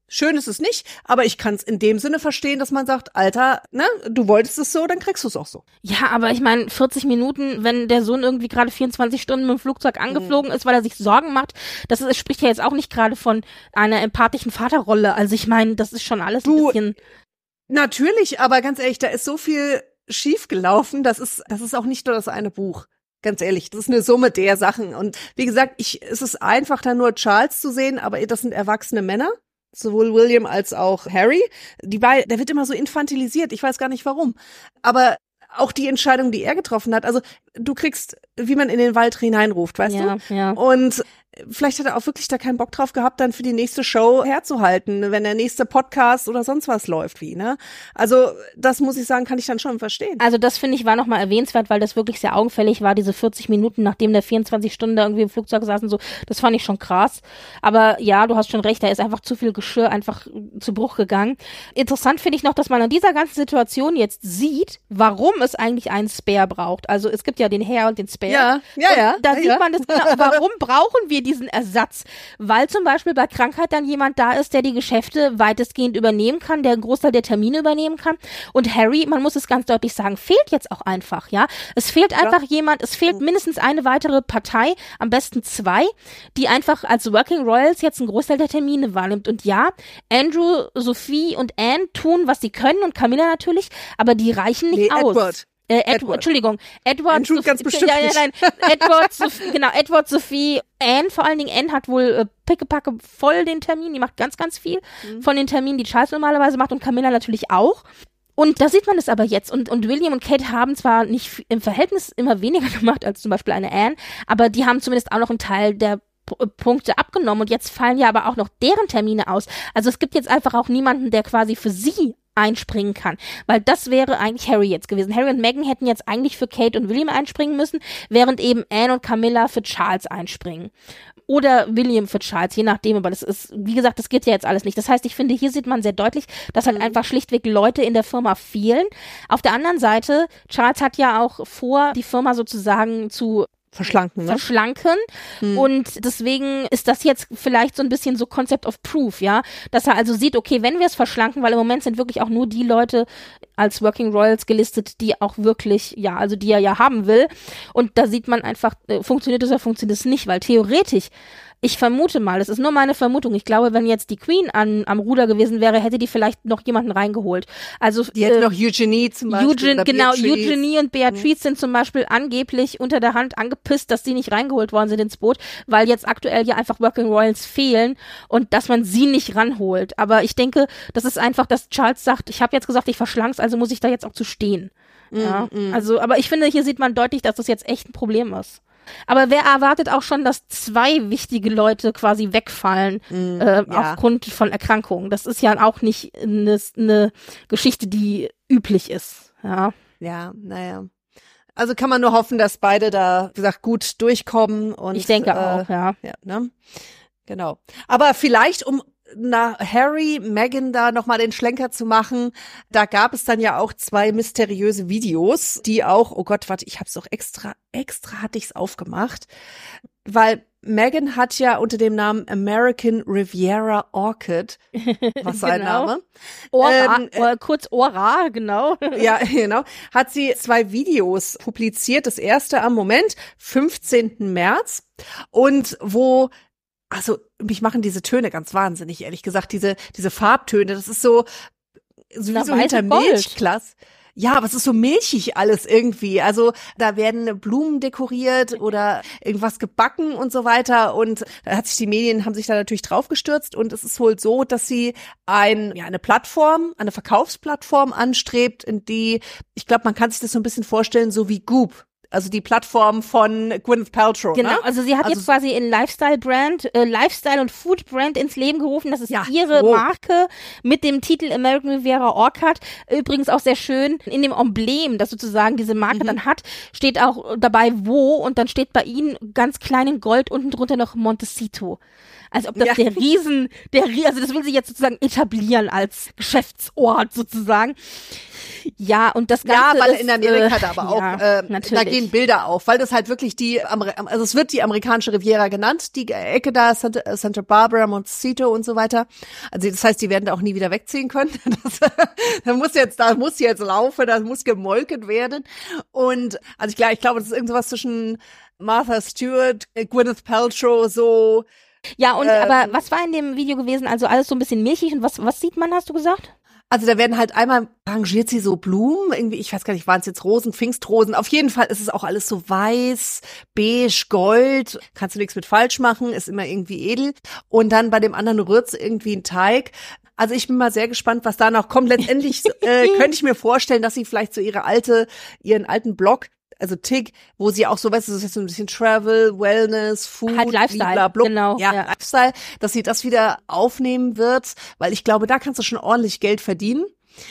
Schön ist es nicht, aber ich kann es in dem Sinne verstehen, dass man sagt, Alter, ne, du wolltest es so, dann kriegst du es auch so. Ja, aber ich meine, vierzig Minuten, wenn der Sohn irgendwie gerade vierundzwanzig Stunden mit dem Flugzeug angeflogen mhm. ist, weil er sich Sorgen macht, das ist, spricht ja jetzt auch nicht gerade von einer empathischen Vaterrolle. Also ich meine, das ist schon alles ein du, bisschen... Natürlich, aber ganz ehrlich, da ist so viel schief gelaufen, das ist, das ist auch nicht nur das eine Buch. Ganz ehrlich, das ist eine Summe der Sachen. Und wie gesagt, ich, es ist einfach, da nur Charles zu sehen, aber das sind erwachsene Männer. Sowohl William als auch Harry. Die beiden, der wird immer so infantilisiert. Ich weiß gar nicht warum. Aber auch die Entscheidung, die er getroffen hat. Also du kriegst, wie man in den Wald hineinruft, weißt ja, du? Ja. Und vielleicht hat er auch wirklich da keinen Bock drauf gehabt, dann für die nächste Show herzuhalten, wenn der nächste Podcast oder sonst was läuft, wie, ne? Also das muss ich sagen, kann ich dann schon verstehen. Also das, finde ich, war nochmal erwähnenswert, weil das wirklich sehr augenfällig war, diese vierzig Minuten, nachdem der vierundzwanzig Stunden da irgendwie im Flugzeug saß und so. Das fand ich schon krass. Aber ja, du hast schon recht, da ist einfach zu viel Geschirr einfach zu Bruch gegangen. Interessant finde ich noch, dass man an dieser ganzen Situation jetzt sieht, warum es eigentlich einen Spare braucht. Also es gibt ja den Herr und den Spare. Ja, ja, ja. Da ja, sieht ja. man das genau. Warum brauchen wir diesen Ersatz? Weil zum Beispiel bei Krankheit dann jemand da ist, der die Geschäfte weitestgehend übernehmen kann, der einen Großteil der Termine übernehmen kann. Und Harry, man muss es ganz deutlich sagen, fehlt jetzt auch einfach, ja. Es fehlt einfach ja. jemand, es fehlt mindestens eine weitere Partei, am besten zwei, die einfach als Working Royals jetzt einen Großteil der Termine wahrnimmt. Und ja, Andrew, Sophie und Anne tun, was sie können und Camilla natürlich, aber die reichen nicht nee, aus. Edward. Äh, Edward, Edward. Entschuldigung, Edward, Andrew Sophie, ganz bestimmt ja, ja, nein, Edward, Sophie, genau, Edward, Sophie, Anne, vor allen Dingen Anne hat wohl äh, pickepacke voll den Termin, die macht ganz, ganz viel mhm. von den Terminen, die Charles normalerweise macht und Camilla natürlich auch. Und da sieht man es aber jetzt. Und, und William und Kate haben zwar nicht im Verhältnis immer weniger gemacht als zum Beispiel eine Anne, aber die haben zumindest auch noch einen Teil der P- Punkte abgenommen. Und jetzt fallen ja aber auch noch deren Termine aus. Also es gibt jetzt einfach auch niemanden, der quasi für sie einspringen kann, weil das wäre eigentlich Harry jetzt gewesen. Harry und Meghan hätten jetzt eigentlich für Kate und William einspringen müssen, während eben Anne und Camilla für Charles einspringen. Oder William für Charles, je nachdem, aber das ist, wie gesagt, das geht ja jetzt alles nicht. Das heißt, ich finde, hier sieht man sehr deutlich, dass halt mhm. einfach schlichtweg Leute in der Firma fehlen. Auf der anderen Seite, Charles hat ja auch vor, die Firma sozusagen zu Verschlanken, ne? Verschlanken. Hm. Und deswegen ist das jetzt vielleicht so ein bisschen so Concept of Proof, ja. Dass er also sieht, okay, wenn wir es verschlanken, weil im Moment sind wirklich auch nur die Leute als Working Royals gelistet, die auch wirklich, ja, also die er ja haben will. Und da sieht man einfach, äh, funktioniert es oder funktioniert es nicht, weil theoretisch, ich vermute mal, das ist nur meine Vermutung, ich glaube, wenn jetzt die Queen an, am Ruder gewesen wäre, hätte die vielleicht noch jemanden reingeholt. Also die hätte äh, noch Eugenie zum Beispiel. Eugenie, genau, Beatrice. Eugenie und Beatrice mhm. sind zum Beispiel angeblich unter der Hand angepisst, dass sie nicht reingeholt worden sind ins Boot, weil jetzt aktuell ja einfach Working Royals fehlen und dass man sie nicht ranholt. Aber ich denke, das ist einfach, dass Charles sagt, ich habe jetzt gesagt, ich verschlank's, also muss ich da jetzt auch zu stehen. Mhm. Ja, also, aber ich finde, hier sieht man deutlich, dass das jetzt echt ein Problem ist. Aber wer erwartet auch schon, dass zwei wichtige Leute quasi wegfallen mm, äh, ja. aufgrund von Erkrankungen? Das ist ja auch nicht eine ne Geschichte, die üblich ist. Ja, ja, naja. Also kann man nur hoffen, dass beide da, wie gesagt, gut durchkommen. Und ich denke äh, auch, ja. ja, ne? Genau. Aber vielleicht, um nach Harry, Meghan da nochmal den Schlenker zu machen, da gab es dann ja auch zwei mysteriöse Videos, die auch, oh Gott, warte, ich hab's doch extra, extra hatte ich's aufgemacht, weil Meghan hat ja unter dem Namen American Riviera Orchid, was ist ein genau. Name? Ora, ähm, äh, kurz Ora, genau. Ja, genau. Hat sie zwei Videos publiziert. Das erste am Moment, fünfzehnten März, und wo also mich machen diese Töne ganz wahnsinnig, ehrlich gesagt, diese diese Farbtöne, das ist so so wie so hinter Milchglas. Ja, aber es ist so milchig alles irgendwie. Also da werden Blumen dekoriert oder irgendwas gebacken und so weiter. Und da hat sich die Medien, haben sich da natürlich draufgestürzt. Und es ist wohl so, dass sie ein, ja, eine Plattform, eine Verkaufsplattform anstrebt, in die, ich glaube, man kann sich das so ein bisschen vorstellen, so wie Goop. Also die Plattform von Gwyneth Paltrow. Genau, ne? also sie hat also jetzt quasi in Lifestyle-Brand, äh, Lifestyle- und Food-Brand ins Leben gerufen. Das ist ja, ihre so. Marke mit dem Titel American Riviera Orchid. Übrigens auch sehr schön, in dem Emblem, das sozusagen diese Marke mhm. dann hat, steht auch dabei wo, und dann steht bei ihnen ganz klein in Gold unten drunter noch Montecito. Als ob das ja. der Riesen, der also das will sie jetzt sozusagen etablieren als Geschäftsort sozusagen. Ja, und das Ganze Ja, weil ist, in Amerika äh, da aber auch, ja, äh, da geht gehen Bilder auf, weil das halt wirklich die, also es wird die amerikanische Riviera genannt, die Ecke da, Santa, Santa Barbara, Montecito und so weiter. Also das heißt, die werden da auch nie wieder wegziehen können. Das, da muss jetzt, da muss jetzt laufen, da muss gemolken werden. Und also ich, ich glaube, das ist irgendwas zwischen Martha Stewart, Gwyneth Paltrow, so. Ja, und ähm, aber was war in dem Video gewesen? Also alles so ein bisschen milchig und was, was sieht man, hast du gesagt? Also da werden halt einmal rangiert sie so Blumen, irgendwie, ich weiß gar nicht, waren es jetzt Rosen, Pfingstrosen. Auf jeden Fall ist es auch alles so weiß, beige, gold. Kannst du nichts mit falsch machen, ist immer irgendwie edel. Und dann bei dem anderen rührt irgendwie ein Teig. Also ich bin mal sehr gespannt, was da noch kommt. Letztendlich äh, könnte ich mir vorstellen, dass sie vielleicht so ihre alte, ihren alten Blog, also Tig, wo sie auch so, weißt du, das ist so ein bisschen Travel, Wellness, Food, halt Lifestyle, blablabla, genau. Ja, ja, Lifestyle, dass sie das wieder aufnehmen wird, weil ich glaube, da kannst du schon ordentlich Geld verdienen.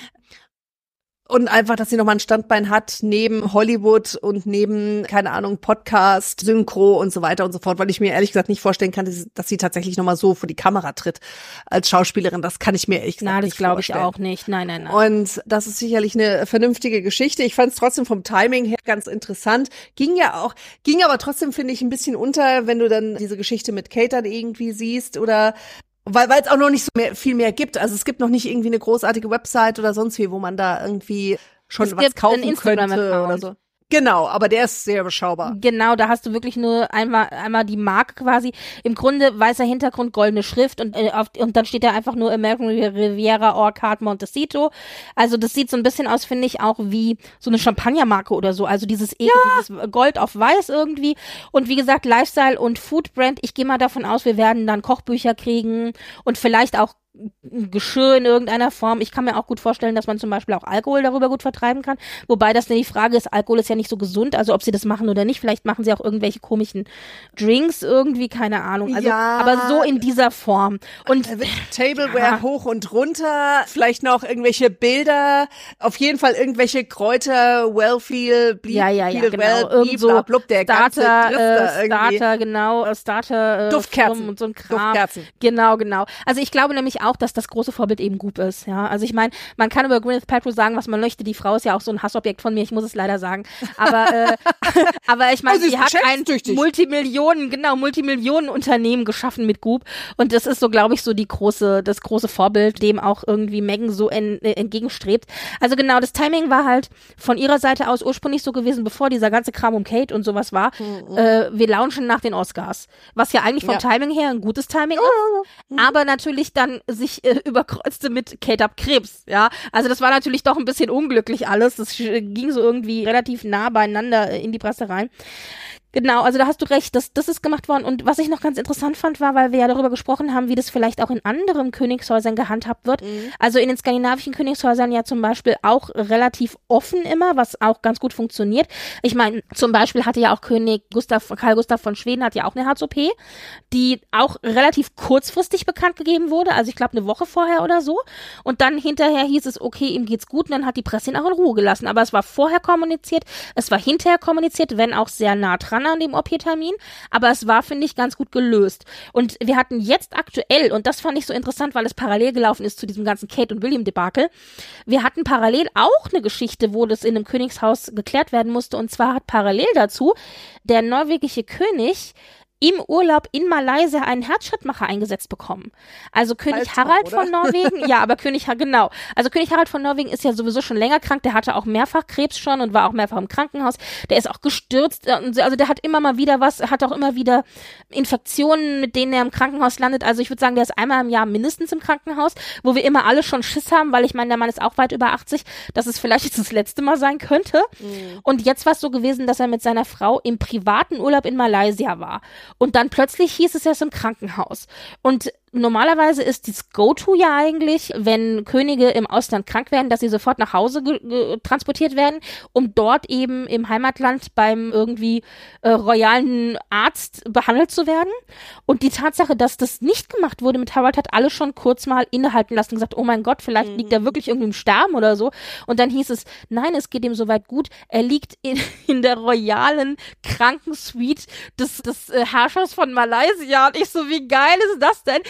Und einfach, dass sie nochmal ein Standbein hat, neben Hollywood und neben, keine Ahnung, Podcast, Synchro und so weiter und so fort, weil ich mir ehrlich gesagt nicht vorstellen kann, dass, dass sie tatsächlich nochmal so vor die Kamera tritt als Schauspielerin. Das kann ich mir ehrlich gesagt Na, nicht das glaube ich vorstellen. auch nicht. Nein, nein, nein. Und das ist sicherlich eine vernünftige Geschichte. Ich fand es trotzdem vom Timing her ganz interessant. Ging ja auch, ging aber trotzdem, finde ich, ein bisschen unter, wenn du dann diese Geschichte mit Kate dann irgendwie siehst oder Weil weil es auch noch nicht so mehr, viel mehr gibt. Also es gibt noch nicht irgendwie eine großartige Website oder sonst wie, wo man da irgendwie schon es was gibt kaufen einen könnte Instagram-Account. oder so. Genau, aber der ist sehr überschaubar. Genau, da hast du wirklich nur einmal einmal die Marke quasi. Im Grunde weißer Hintergrund, goldene Schrift und äh, auf, und dann steht da einfach nur American Riviera Orchard Montecito. Also das sieht so ein bisschen aus, finde ich, auch wie so eine Champagnermarke oder so. Also dieses, ja. dieses Gold auf Weiß irgendwie. Und wie gesagt, Lifestyle und Food Brand. Ich gehe mal davon aus, wir werden dann Kochbücher kriegen und vielleicht auch Geschirr in irgendeiner Form. Ich kann mir auch gut vorstellen, dass man zum Beispiel auch Alkohol darüber gut vertreiben kann. Wobei das die Frage ist, Alkohol ist ja nicht so gesund, also ob sie das machen oder nicht. Vielleicht machen sie auch irgendwelche komischen Drinks irgendwie, keine Ahnung. Also, ja. aber so in dieser Form. Und Tableware ja. hoch und runter, vielleicht noch irgendwelche Bilder, auf jeden Fall irgendwelche Kräuter, Wellfeel, Bleed, ja, ja, ja, genau. well, Irgend so blub, der Starter, ganze äh, Starter, genau, äh, Starter, äh, Duftkerzen und so ein Kram. Duftkerzen. Genau, genau. Also ich glaube nämlich auch, dass das große Vorbild eben Goop ist, ja. Also ich meine, man kann über Gwyneth Paltrow sagen, was man möchte. Die Frau ist ja auch so ein Hassobjekt von mir, ich muss es leider sagen. Aber, äh, aber ich meine, oh, sie, sie hat ein Multimillionen, genau, Multimillionenunternehmen geschaffen mit Goop. Und das ist so, glaube ich, so die große, das große Vorbild, dem auch irgendwie Meghan so en, äh, entgegenstrebt. Also genau, das Timing war halt von ihrer Seite aus ursprünglich so gewesen, bevor dieser ganze Kram um Kate und sowas war. Mhm. Äh, wir launchen nach den Oscars. Was ja eigentlich vom ja. Timing her ein gutes Timing ist. Mhm. Aber natürlich dann sich äh, überkreuzte mit Kate ab Krebs, ja. Also das war natürlich doch ein bisschen unglücklich alles. Das ging so irgendwie relativ nah beieinander in die Presse rein. Genau, also da hast du recht, das, das ist gemacht worden. Und was ich noch ganz interessant fand, war, weil wir ja darüber gesprochen haben, wie das vielleicht auch in anderen Königshäusern gehandhabt wird. Mhm. Also in den skandinavischen Königshäusern ja zum Beispiel auch relativ offen immer, was auch ganz gut funktioniert. Ich meine, zum Beispiel hatte ja auch König Gustav, Karl Gustav von Schweden hat ja auch eine Herz-O P, die auch relativ kurzfristig bekannt gegeben wurde, also ich glaube eine Woche vorher oder so. Und dann hinterher hieß es, okay, ihm geht's gut und dann hat die Presse ihn auch in Ruhe gelassen. Aber es war vorher kommuniziert, es war hinterher kommuniziert, wenn auch sehr nah dran an dem O P-Termin, aber es war, finde ich, ganz gut gelöst. Und wir hatten jetzt aktuell, und das fand ich so interessant, weil es parallel gelaufen ist zu diesem ganzen Kate und William-Debakel, wir hatten parallel auch eine Geschichte, wo das in einem Königshaus geklärt werden musste, und zwar hat parallel dazu der norwegische König im Urlaub in Malaysia einen Herzschrittmacher eingesetzt bekommen. Also König Alter, Harald oder? von Norwegen, ja, aber König, genau. Also König Harald von Norwegen ist ja sowieso schon länger krank, der hatte auch mehrfach Krebs schon und war auch mehrfach im Krankenhaus. Der ist auch gestürzt, also der hat immer mal wieder was, hat auch immer wieder Infektionen, mit denen er im Krankenhaus landet. Also ich würde sagen, der ist einmal im Jahr mindestens im Krankenhaus, wo wir immer alle schon Schiss haben, weil ich meine, der Mann ist auch weit über achtzig, dass es vielleicht jetzt das letzte Mal sein könnte. Mhm. Und jetzt war es so gewesen, dass er mit seiner Frau im privaten Urlaub in Malaysia war. Und dann plötzlich hieß es, er ist im Krankenhaus. Und normalerweise ist das Go-To ja eigentlich, wenn Könige im Ausland krank werden, dass sie sofort nach Hause ge- ge- transportiert werden, um dort eben im Heimatland beim irgendwie äh, royalen Arzt behandelt zu werden. Und die Tatsache, dass das nicht gemacht wurde mit Harald, hat alle schon kurz mal innehalten lassen und gesagt, oh mein Gott, vielleicht mhm. liegt er wirklich irgendwie im Sterben oder so. Und dann hieß es, nein, es geht ihm soweit gut. Er liegt in, in der royalen Krankensuite des, des äh, Herrschers von Malaysia. Und ich so, wie geil ist das denn?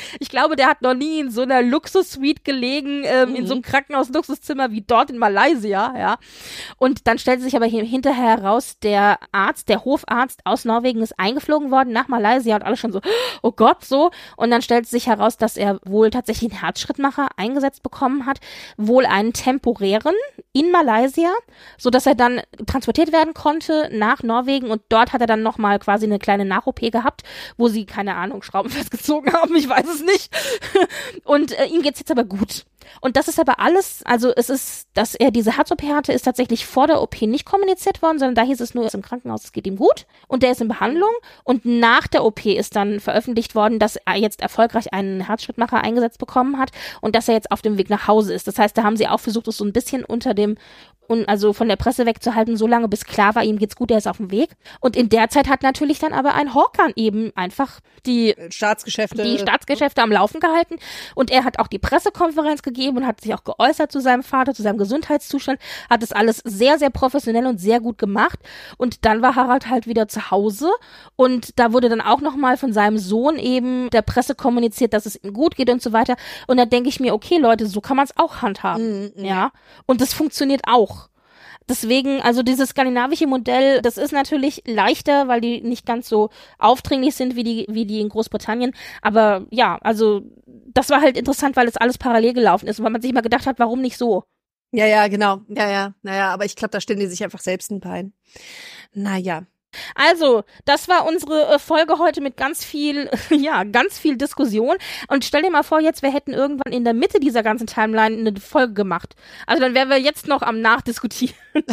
Ich glaube, der hat noch nie in so einer Luxus-Suite gelegen, ähm, mhm. in so einem Krankenhaus-Luxuszimmer wie dort in Malaysia, ja. Und dann stellte sich aber hier hinterher heraus, der Arzt, der Hofarzt aus Norwegen ist eingeflogen worden nach Malaysia und alle schon so, oh Gott, so. Und dann stellte sich heraus, dass er wohl tatsächlich einen Herzschrittmacher eingesetzt bekommen hat, wohl einen temporären in Malaysia, so dass er dann transportiert werden konnte nach Norwegen und dort hat er dann nochmal quasi eine kleine Nach-O P gehabt, wo sie, keine Ahnung, Schrauben festgezogen haben, ich weiß es nicht. Und äh, ihm geht's jetzt aber gut. Und das ist aber alles, also es ist, dass er diese Herz-O P hatte, ist tatsächlich vor der O P nicht kommuniziert worden, sondern da hieß es nur, er ist im Krankenhaus, es geht ihm gut und der ist in Behandlung und nach der O P ist dann veröffentlicht worden, dass er jetzt erfolgreich einen Herzschrittmacher eingesetzt bekommen hat und dass er jetzt auf dem Weg nach Hause ist. Das heißt, da haben sie auch versucht, es so ein bisschen unter dem und also von der Presse wegzuhalten, so lange bis klar war, ihm geht's gut, er ist auf dem Weg. Und in der Zeit hat natürlich dann aber ein Hawkan eben einfach die Staatsgeschäfte die Staatsgeschäfte am Laufen gehalten und er hat auch die Pressekonferenz gegeben und hat sich auch geäußert zu seinem Vater, zu seinem Gesundheitszustand, hat das alles sehr, sehr professionell und sehr gut gemacht und dann war Harald halt wieder zu Hause und da wurde dann auch nochmal von seinem Sohn eben der Presse kommuniziert, dass es ihm gut geht und so weiter und da denke ich mir, okay Leute, so kann man es auch handhaben, mhm. ja, und das funktioniert auch. Deswegen, also dieses skandinavische Modell, das ist natürlich leichter, weil die nicht ganz so aufdringlich sind wie die wie die in Großbritannien. Aber ja, also das war halt interessant, weil das alles parallel gelaufen ist und weil man sich immer gedacht hat, warum nicht so? Ja, ja, genau. Ja, ja, naja, aber ich glaube, da stellen die sich einfach selbst ein Bein. Naja. Also, das war unsere Folge heute mit ganz viel, ja, ganz viel Diskussion. Und stell dir mal vor, jetzt, wir hätten irgendwann in der Mitte dieser ganzen Timeline eine Folge gemacht. Also dann wären wir jetzt noch am Nachdiskutieren.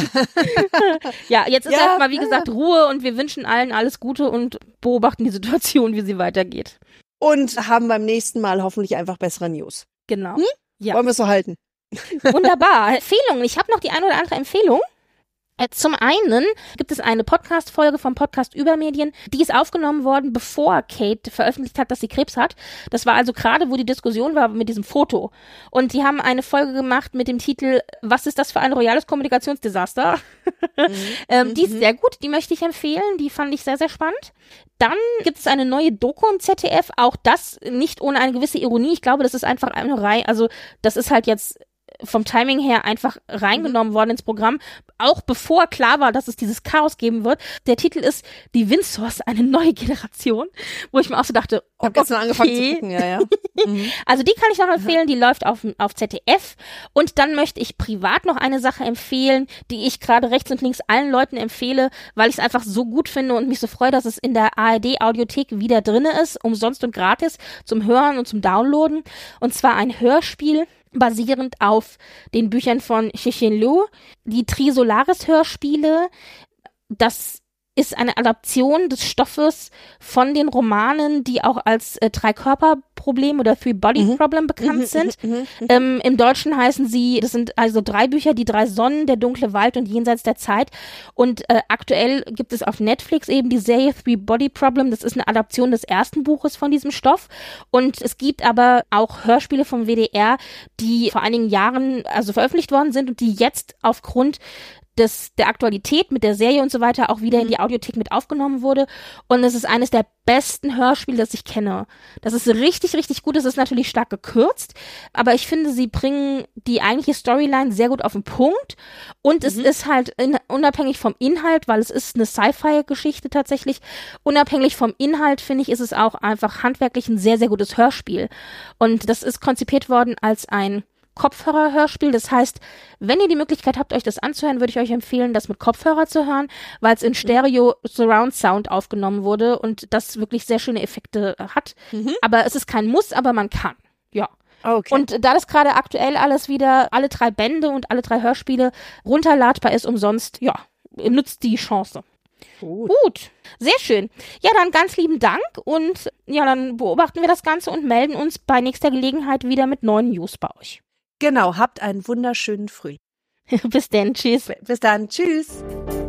Ja, jetzt ist ja, erstmal, wie gesagt, Ruhe und wir wünschen allen alles Gute und beobachten die Situation, wie sie weitergeht. Und haben beim nächsten Mal hoffentlich einfach bessere News. Genau. Hm? Ja. Wollen wir es so halten? Wunderbar. Empfehlungen. Ich habe noch die eine oder andere Empfehlung. Zum einen gibt es eine Podcast-Folge vom Podcast Übermedien, die ist aufgenommen worden, bevor Kate veröffentlicht hat, dass sie Krebs hat. Das war also gerade, wo die Diskussion war mit diesem Foto. Und die haben eine Folge gemacht mit dem Titel Was ist das für ein royales Kommunikationsdesaster? Mhm. ähm, die ist sehr gut, die möchte ich empfehlen, die fand ich sehr, sehr spannend. Dann gibt es eine neue Doku im Z D F, auch das nicht ohne eine gewisse Ironie. Ich glaube, das ist einfach eine Reihe, also das ist halt jetzt vom Timing her einfach reingenommen worden ins Programm, auch bevor klar war, dass es dieses Chaos geben wird. Der Titel ist Die Windsors, eine neue Generation, wo ich mir auch so dachte, oh, ich hab gestern okay. angefangen zu gucken, ja, ja. Mhm. Also die kann ich noch empfehlen, die läuft auf, auf Z D F und dann möchte ich privat noch eine Sache empfehlen, die ich gerade rechts und links allen Leuten empfehle, weil ich es einfach so gut finde und mich so freue, dass es in der A R D-Audiothek wieder drinne ist, umsonst und gratis zum Hören und zum Downloaden und zwar ein Hörspiel, basierend auf den Büchern von Cixin Liu, die Trisolaris-Hörspiele. Das ist eine Adaption des Stoffes von den Romanen, die auch als äh, Drei-Körper-Problem oder Three-Body-Problem mhm. bekannt mhm. sind. Mhm. Mhm. Ähm, im Deutschen heißen sie, das sind also drei Bücher, die drei Sonnen, der dunkle Wald und jenseits der Zeit. Und äh, aktuell gibt es auf Netflix eben die Serie Three-Body-Problem. Das ist eine Adaption des ersten Buches von diesem Stoff. Und es gibt aber auch Hörspiele vom W D R, die vor einigen Jahren also veröffentlicht worden sind und die jetzt aufgrund des, der Aktualität mit der Serie und so weiter auch wieder in die Audiothek mit aufgenommen wurde. Und es ist eines der besten Hörspiele, das ich kenne. Das ist richtig, richtig gut. Es ist natürlich stark gekürzt, aber ich finde, sie bringen die eigentliche Storyline sehr gut auf den Punkt. Und mhm. es ist halt in, unabhängig vom Inhalt, weil es ist eine Sci-Fi-Geschichte tatsächlich, unabhängig vom Inhalt, finde ich, ist es auch einfach handwerklich ein sehr, sehr gutes Hörspiel. Und das ist konzipiert worden als ein Kopfhörerhörspiel. Das heißt, wenn ihr die Möglichkeit habt, euch das anzuhören, würde ich euch empfehlen, das mit Kopfhörer zu hören, weil es in Stereo Surround Sound aufgenommen wurde und das wirklich sehr schöne Effekte hat. Mhm. Aber es ist kein Muss, aber man kann. Ja. Okay. Und da das gerade aktuell alles wieder, alle drei Bände und alle drei Hörspiele runterladbar ist umsonst, ja, nutzt die Chance. Gut. Gut, sehr schön. Ja, dann ganz lieben Dank und ja, dann beobachten wir das Ganze und melden uns bei nächster Gelegenheit wieder mit neuen News bei euch. Genau, habt einen wunderschönen Frühling. Bis dann, tschüss. Bis dann, tschüss.